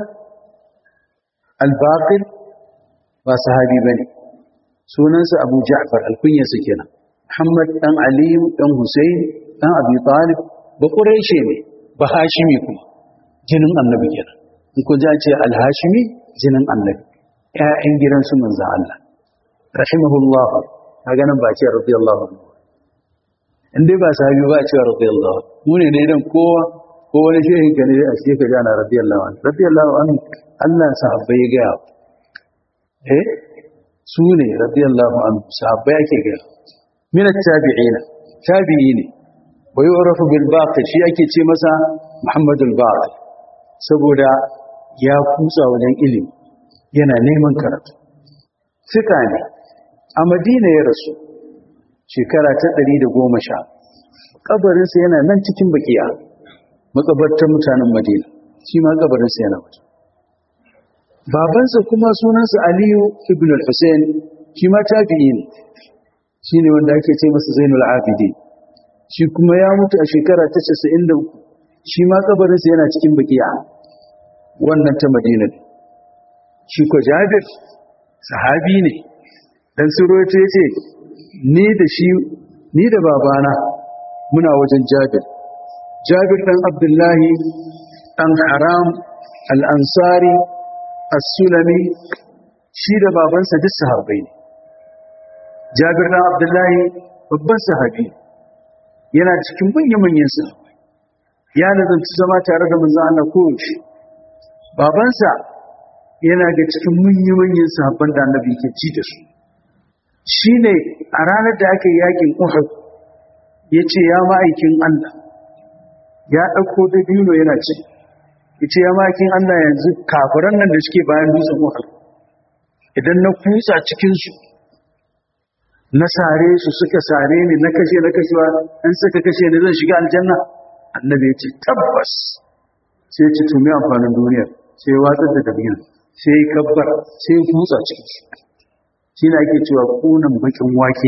al-Baqir ba sahabi bane sunansa Abu Ja'far al-kunyarsa kenan Muhammad dan Ali dan Hussein dan Abi Talib ba Quraishi ne ba Hashimi kuma jinin Annabi kenan in ko ja ce al-Hashimi jinin Annabi ƴaƴan gidan su manzon Allah rahimahullah kaga nan ba ce radiyallahu anhu inde ba sahabi ba ce radiyallahu mu ne ne dan kowa ko wani shehin ka ne a cikin ka jana radiyallahu anhu radiyallahu anhu Allah sahabbai ya gaya eh su ne radiyallahu anhu sahabbai ake gaya min at-tabi'ina tabi'i ne wa yu'rafu bil baqi shi ake ce masa Muhammadul Baqi saboda ya kusa wajen ilimi yana neman karatu fika ne a Madina ya rasu shekara ta ɗari da goma sha kabarinsa yana nan cikin bakiya makabartar mutanen Madina shi ma kabarinsa yana mutu babansa kuma sunansa Aliyu ibn al-Husayn shi ma tabi'i ne shi ne wanda ake ce masa Zainul Abidin shi kuma ya mutu a shekara ta casa'in da uku shi ma kabarinsa yana cikin bakiya wannan ta Madina shi ko Jabir sahabi ne dan suroto yace ni da shi ni da babana muna wajen Jabir Jabir ɗan Abdullahi ɗan Haram al'ansari as-Sulami shi da babansa duk sahabbai ne. Jabir ɗan Abdullahi babban sahabi yana cikin manya-manyan sahabbai. Ya nazarci zama tare da manzon Allah kowace. Babansa yana ga cikin manya-manyan sahabban da Annabi ke ci da su. Shi ne a ranar da aka yi yakin Uhud ya ce ya ma'aikin Allah ya ɗauko dabino yana ce yace ya makin Allah yanzu kafiran nan da suke bayan dutsen Uhud idan na kutsa cikin su na sare su suka sare ni na kashe na kashewa an suka kashe ni zan shiga aljanna annabi yace tabbas sai yace to me amfanin duniya sai ya watsar da dabino sai ya kabbar sai ya kutsa cikin su shine ake cewa kunan bakin wake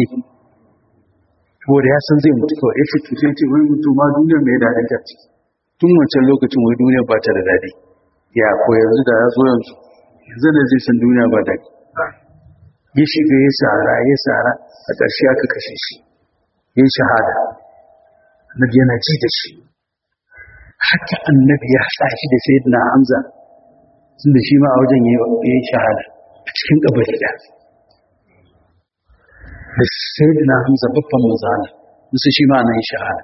wanda ya san zai mutu kawai ya ce sai ce wai mutu ma duniyar mai daɗin ta ce tun wancan lokacin wai duniyar ba ta da daɗi ya ko yanzu da ya zo yanzu yanzu da zai san duniya ba daɗi ya shiga ya sara ya sara a ƙarshe aka kashe shi ya yi shahada na yana ji da shi haka annabi ya haɗa shi da sayyidina Hamza tunda shi ma a wajen yayi shahada a cikin kabari da da sayyidina Hamza babban manzana musu shi ma nan shahada.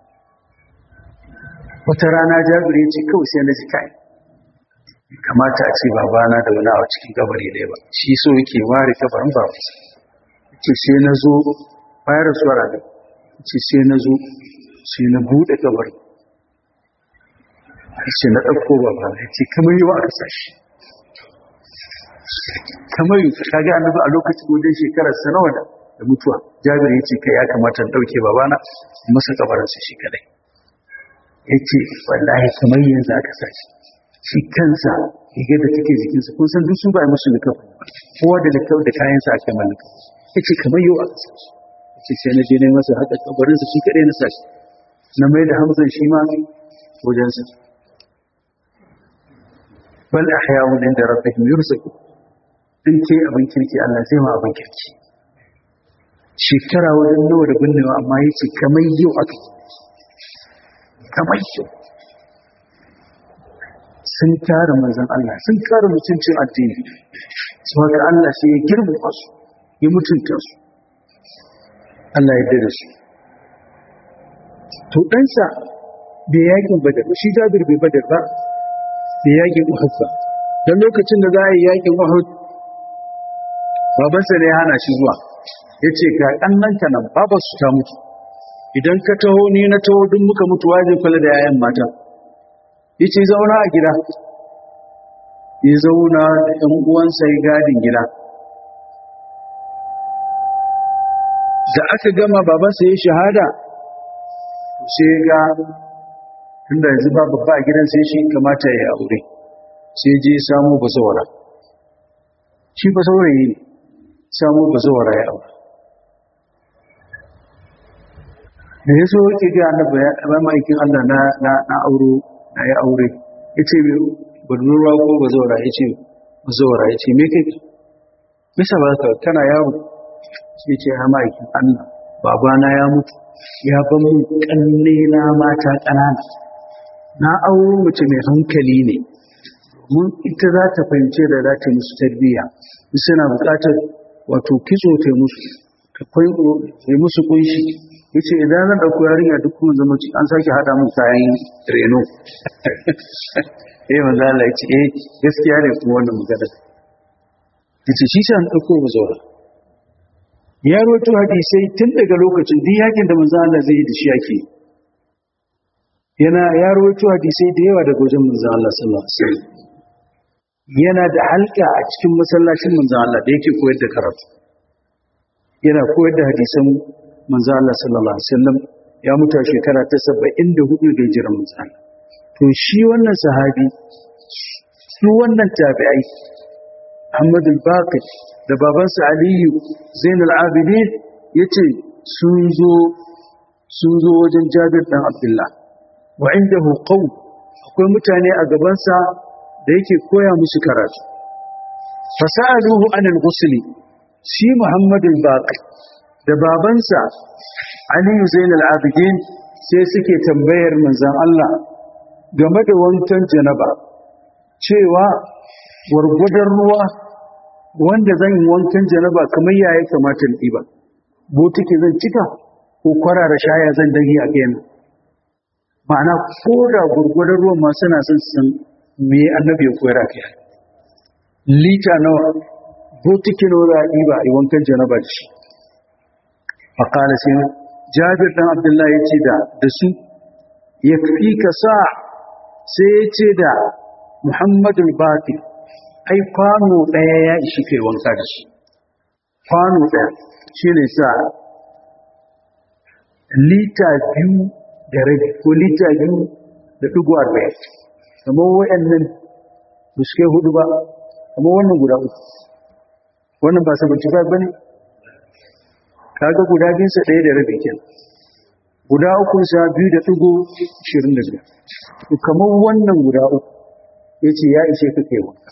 Wata rana Jabir ya ce kawai sai na ji kai kamata a ce babana da wani a cikin kabari ɗaya ba, shi so yake ware kabarin babu. Ce sai na zo bayan rasuwar da ce sai na zo sai na buɗe kabarin, ce na ɗauko babana ya ce kamar yi wa aka sashi kamar yi ka ga annabi a lokacin wajen shekarar sanawa da mutuwa. Jabir ya ce kai ya kamata na ɗauke babana masa kabarinsa shi kadai. Ya ce wallahi kamar yanzu aka sashi shi kansa rigar da take jikinsa kun san duk su ba musu likafa kowa da likafa da kayansa ake mallaka. Ya ce kamar yau aka sashi ya ce sai na je na masa haka kabarinsa shi kadai na sashi na mai da Hamzan shi ma wajensa. bal ahya'un inda rabbihim yurzaqun. in ke abin kirki Allah zai ma abin kirki. Shekara wajen nawa da binnewa amma ya ce kamar yau aka kamar yau sun tara manzan Allah sun kare mutuncin addini su haka Allah sai ya girma su ya mutunta su Allah ya dade su. To ɗansa bai yakin Badar shi Jabir bai Badar ba bai yakin Uhud ba dan lokacin da za a yi yakin Uhud babansa ne ya hana shi zuwa ya ce ga ƙannanka nan babarsu ta mutu idan ka taho ni na taho duk muka mutu wajen kula da yayan mata. Ya ce zauna a gida ya zauna da ‘yan uwansa ya gadin gida. Da aka gama babansa ya shahada sai ga tunda yanzu ba babba a gidan sai shi kamata ya aure sai je samu bazawara shi bazaurayi ne samu bazawara ya aure. Da ya so ke ga annabi ya ba maikin Allah na na na auro na ya aure yace budurwa ko bazawara yace bazawara yace me kake bisa ba ka kana yawo sai ce ha maikin Allah babana ya mutu ya ban mun kanne na mata kanana na auro mace mai hankali ne mun ita za ta fahimce da za ta musu tarbiyya suna buƙatar wato kitso ta musu ta kwaiko ta musu kunshi yace idan zan dauko yarinya duk kuma zama ci an sake hada mun kayan reno eh manzo Allah yace eh gaskiya ne kuma wannan magana yace shi sai an dauko bazawara. Ya rawaito hadisi tun daga lokacin din yakin da manzo Allah zai yi da shi yake yana ya rawaito hadisi da yawa daga wajen manzo Allah sallallahu alaihi wasallam. Yana da halka a cikin masallacin manzo Allah da yake koyar da karatu yana koyar da hadisan manzo Allah sallallahu alaihi wasallam. Ya mutu a shekara ta saba'in da hudu da hijirar manzo Allah. To shi wannan sahabi su wannan tabi'ai Muhammad al-Baqir da babansa Aliyu Zainul Abidin yace sun zo sun zo wajen Jabir dan Abdullah wa indahu qawm akwai mutane a gaban sa da yake koya musu karatu. Fasaluhu anil ghusli shi Muhammad al-Baqir da babansa Aliyu Zainul Abidin sai suke tambayar manzon Allah game da wankan janaba cewa wargwadar ruwa wanda zan yi wankan janaba kamar yaya kamata in ɗiba botike zan cika ko kwarara shaya zan dage a kaina. Ma'ana ko da gurgwadar ruwan ma suna son san me annabi ya koyar a kai lita nawa botike nawa za a ɗiba a yi wankan janaba da shi. faƙala sai Jabir ɗan Abdullah ya ce da da su ya fi ka sa sai ya ce da Muhammadul Baqir ai kwano ɗaya ya ishi kai wanka da shi. Kwano ɗaya shi ne sa lita biyu da rabi ko lita biyu da ɗigo arba'in kamar waɗannan ba su kai hudu ba kamar wannan guda uku wannan ba sabon ba ba ne kaga guda biyunsa ɗaya da rabi kenan guda ukunsa biyu da ɗigo ashirin da biyar to kamar wannan guda uku ya ce ya ishe ka kai wanka.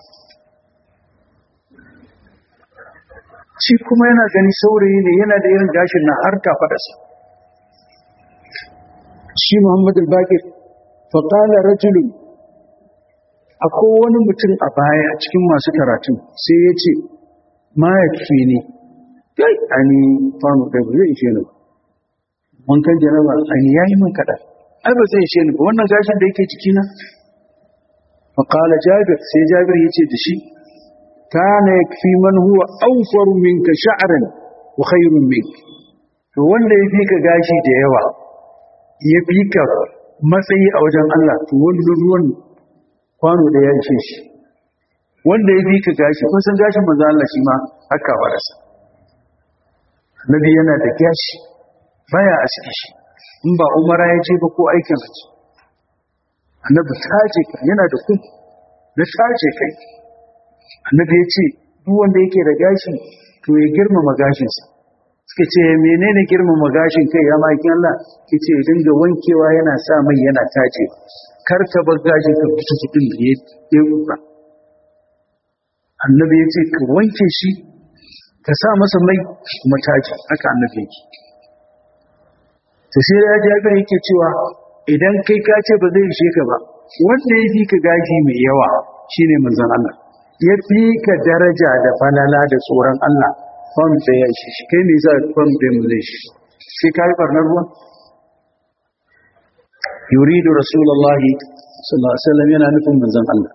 Shi kuma yana gani saurayi ne yana da irin gashin na har kafaɗarsa. Shi Muhammad al-Baqir faƙala rajulun, akwai wani mutum a baya a cikin masu karatun sai ya ce ma ya fi ne kai ani fano ɗaya ba zai ishe ni ba wankan janaba ani ya yi min kaɗan ai ba zai ishe ni ba wannan gashin da yake jikina. faƙala jabir, sai jabir ya ce da shi kana ya fi man huwa aufaru minka sha'aran wa khairun minka, to wanda ya fi ka gashi da yawa ya fi ka matsayi a wajen Allah, to wani ruwan kwano da ya ishe shi. Wanda ya fi ka gashi, kun san gashin manzo Allah shi ma haka warasa. Nabi yana da gashi baya aski shi, in ba umara ya ce ba ko aikin haji. Annabi taje kai yana da kun da taje kai. Annabi ya ce duk wanda yake da gashi to ya girmama gashinsa. Suka ce menene girmama gashin kai ya maki Allah? Yace ya dinga wankewa yana sa mai yana tace. Kar ka bar gashin ka fita cikin da ya kuka. Annabi ya ce ka wanke shi ka sa masa mai kuma tace, haka annabi yake. To sai ya Jabir yake cewa idan kai ka ce ba zai ishe ka ba, wanda ya fi ka gashi mai yawa shine manzon Allah. Ya fi ka daraja da falala da tsoron Allah. Fam da ya ishe shi, kai ne za a fam da mu zai shi. Sai ka yi barnar ruwa? Yuridu Rasulullahi sallallahu Alaihi wasallam yana nufin manzon Allah.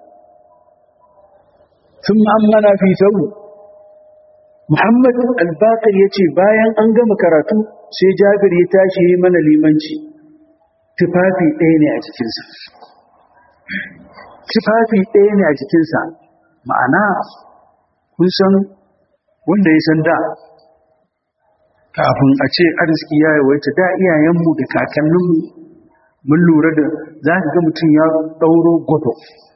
Sun ma'amana fi sau. Muhammad al-Baqir ya ce bayan an gama karatu sai Jabir ya tashi yi mana limanci. Tufafi ɗaya ne a jikinsa. Tufafi ɗaya ne a jikinsa. Ma'ana, kun san wanda ya san da kafin a ce arziki ya yawaita da iyayenmu da kakanninmu mun lura da za ka ga mutum ya ɗauro gwado.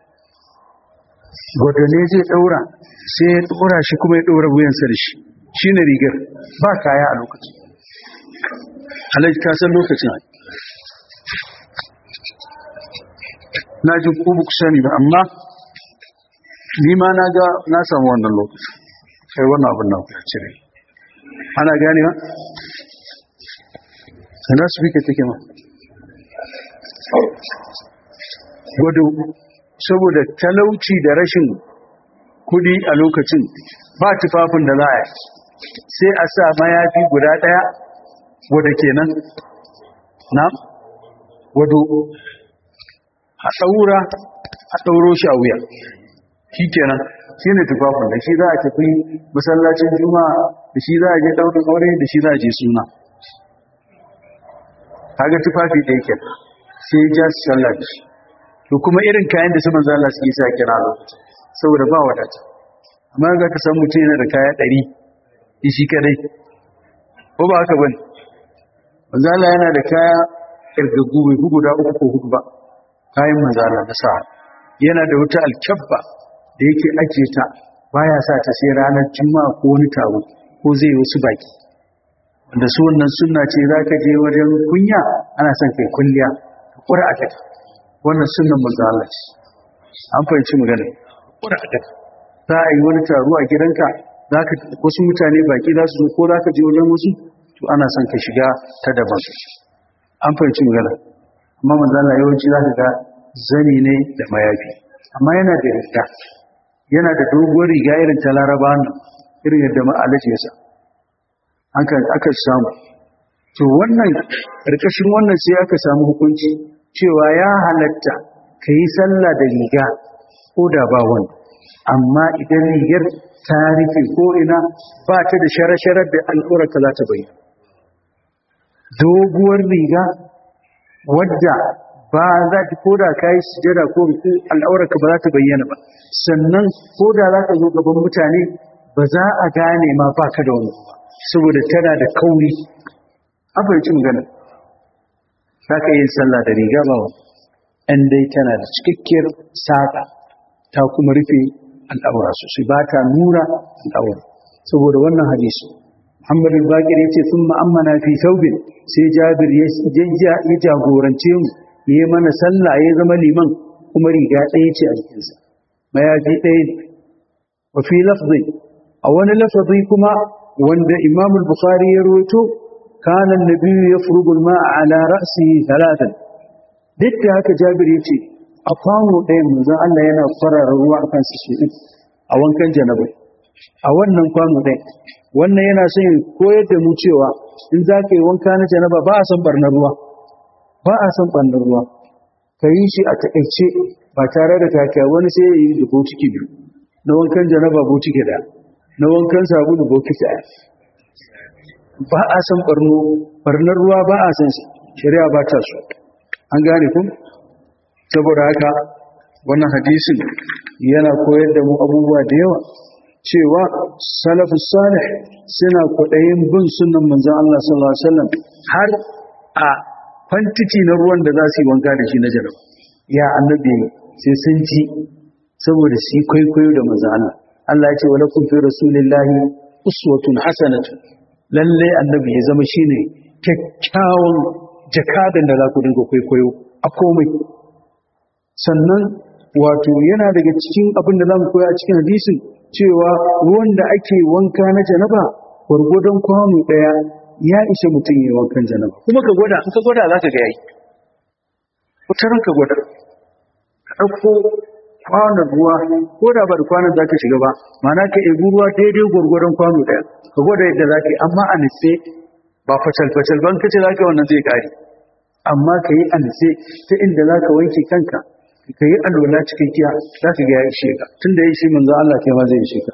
Gwado ne zai ɗaura sai ya ɗora shi kuma ya ɗaura wuyansa da shi. Shi ne rigar ba kaya a lokacin. Alhaji ka san lokacin. Na ji ko ba ku sani ba, amma ni ma na ga na samu wannan lokacin. Sai wannan abin nan ya cire. Ana gane ha? Sana su fike take ma. Gwado saboda talauci da rashin kudi a lokacin ba tufafin da za a yi. Sai a sa mayafi guda ɗaya wadda kenan na gwado a ɗaura a ɗauro shi a wuya. Shi kenan shi ne tufafin da shi za a tafi masallacin juma'a, da shi za a je ɗaurin aure, da shi za a je suna. Kaga tufafi ɗaya ke sai ja su sallah da shi. To kuma irin kayan da su manzo Allah suke sa kira lokacin saboda ba wadata. Amma ga ka san mutum yana da kaya ɗari shi kadai. Ko ba haka bane? Manzo Allah yana da kaya irgagu bai guda uku ko hudu ba. Kayan manzo Allah na sa. Yana da wata alkabba da yake ake ta baya sa ta sai ranar juma'a ko wani taro ko zai wasu baki, wanda su wannan sunna ce za ka je wajen kunya ana son kai kulliya ka kura a taka, wannan sunnan manzo Allah ce. An fahimci magana, kura a taka. Za a yi wani taro a gidanka, za ka wasu mutane baki za su zo ko za ka je wajen wasu, to ana son ka shiga ta daban. An fahimci magana. Amma manzo Allah yawanci za ka ga zani ne da mayafi, amma yana da riga, yana da doguwar riga irin ta Laraba nan, irin yadda ma'alaji yasa aka samu. To wannan ƙarƙashin wannan sai aka samu hukunci cewa ya halatta ka yi sallah da riga ko da ba wani, amma idan rigar ta rufe ko ina ba ta da shara-sharar da al'aurarka za ta bayyana. Doguwar riga wadda ba za ta koda ka yi sujada ko ruku al'aurarka ba za ta bayyana ba, sannan koda za ka zo gaban mutane ba za a gane ma ba ka da wani ba saboda tana da kauri. An fahimci magana, za ka yi sallah da riga ba wani ɗan dai tana da cikakkiyar saƙa ta kuma rufe al'aura sosai, ba ta nura al'aura. Saboda wannan hadisi Muhammad al-Baqir yace sun ma'ammana fi thawbin, sai Jabir ya jagorance mu yi mana sallah ya zama liman, kuma riga ɗaya ce a jikinsa, mayafi ɗaya ne. Wa fi lafzi, a wani lafazi kuma wanda Imam al-Bukhari ya rawaito, kana an-nabiyyu yafrugu al-ma'a ala ra'sihi thalathan, duk da haka Jabir yace a kwano ɗaya manzon Allah yana kwarara ruwa a kansa shi a wankan janaba a wannan kwano ɗaya. Wannan yana son ya koyar da mu cewa in za ka yi wanka na janaba ba a son barnar ruwa ba a son barnar ruwa ka yi shi a taƙaice ba tare da takiya. Wani sai ya yi da bokiti biyu na wankan janaba bokiti ɗaya na wankan sabulu bokiti ɗaya. Ba a son barno barnar ruwa ba a son shi, shari'a ba ta so. An gane ku? Saboda haka wannan hadisin yana koyar da mu abubuwa da yawa cewa salafus salih suna kwaɗayin bin sunnan manzon Allah sallallahu alaihi wasallam har a kwantiti na ruwan da za su yi wanka da shi na janaba. Ya annabi sai sun ji saboda su yi kwaikwayo da manzon Allah. Allah ya ce wa lakum fi rasulillahi uswatun hasanatun. Lalle annabi ya zama shine kyakkyawan jakadan da za ku dinga kwaikwayo a komai. Sannan wato yana daga cikin abin da za mu koya a cikin hadisin cewa ruwan da ake wanka na janaba gwargwadon kwano ɗaya ya ishe mutum yi wankan janaba. Kuma ka gwada, in ka gwada za ka ga yayi. Wataran ka gwada, ka ɗauko kwanon ruwa, ko da ba da kwanon za ka shiga ba, mana ka ebi ruwa daidai gwargwadon kwano ɗaya, ka gwada yadda za ka yi, amma a nitse ba facal-facal ban kace za ka wannan zai ƙare. Amma ka yi a nitse ta inda za ka wanke kanka, ka yi alwala cikakkiya za ka ga ya ishe ka. Tun da ya ishe manzo Allah kai ma zai ishe ka.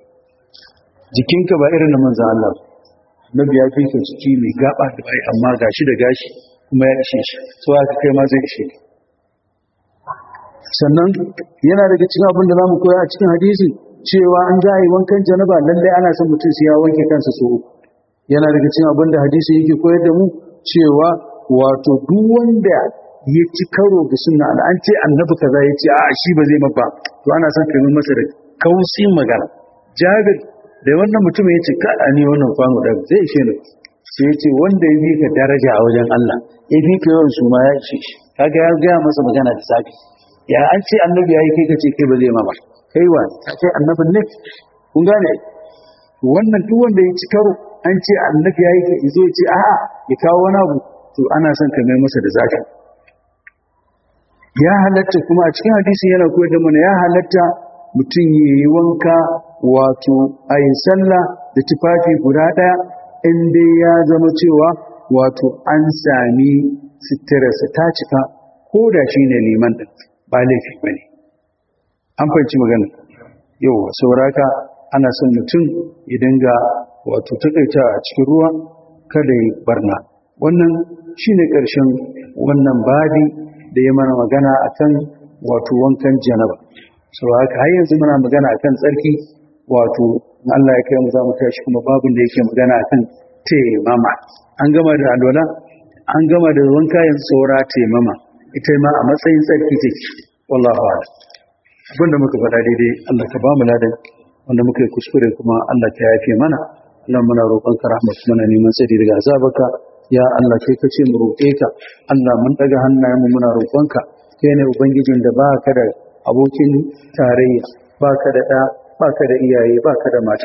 Jikinka ba irin na manzo Allah ba. Nabi ya fi ka jiki mai gaba da bai amma gashi da gashi kuma ya ishe shi. So haka kai ma zai ishe ka. Sannan yana daga cikin abin da za mu koya a cikin hadisi cewa an za a yi wankan janaba lallai ana son mutum sai ya wanke kansa so uku. Yana daga cikin abin da hadisi yake koyar da mu cewa wato duk wanda ya ci karo da sunna an ce annabi kaza ya ce a shi ba zai mabba to ana son kai masa da kausin magana. Jabir da wannan mutum ya ce ka ani wannan kwano da zai ishe ni sai ya ce wanda ya bi ka daraja a wajen Allah ya bi ka yawan su ma ya ishe shi. Kaga ya ga masa magana da safi. Ya an ce annabi yayi kai kace kai ba zai mama kai wa ka ce annabin ne kun gane wannan duk wanda ya ci karo an ce annabi yayi kai zo ya ce a'a ya kawo wani abu to ana son ka mai masa da zaka. Ya halatta kuma a cikin hadisi yana koyar da mana ya halatta mutum ya yi wanka wato a yi sallah da tufafi guda ɗaya in dai ya zama cewa wato an sami suturarsa ta cika ko da shi ne liman ɗin ba laifi ba ne. An fahimci magana yau sauraka ana son mutum ya dinga wato taƙaita a cikin ruwa kada ya barna. Wannan shi ne ƙarshen wannan babi da ya mana magana akan wato wankan janaba. Sau haka har yanzu muna magana akan tsarki wato Allah ya kai mu za mu tashi kuma babin da yake magana akan taimama. An gama da alwala, an gama da wanka yanzu saura taimama. Ita ma a matsayin tsarki take. Wallahu a'lam. Abin da muka faɗa daidai Allah ka ba mu ladan, wanda muka yi kuskure kuma Allah ka yafe mana. Allah muna roƙon ka rahmatu muna neman tsari daga azabaka. Ya Allah kai kace mu roƙe ka. Allah mun daga hannayen mu muna roƙonka. Kai ne ubangijin da ba ka da abokin tarayya, ba ka da ɗa, ba ka da iyaye, ba ka da mata.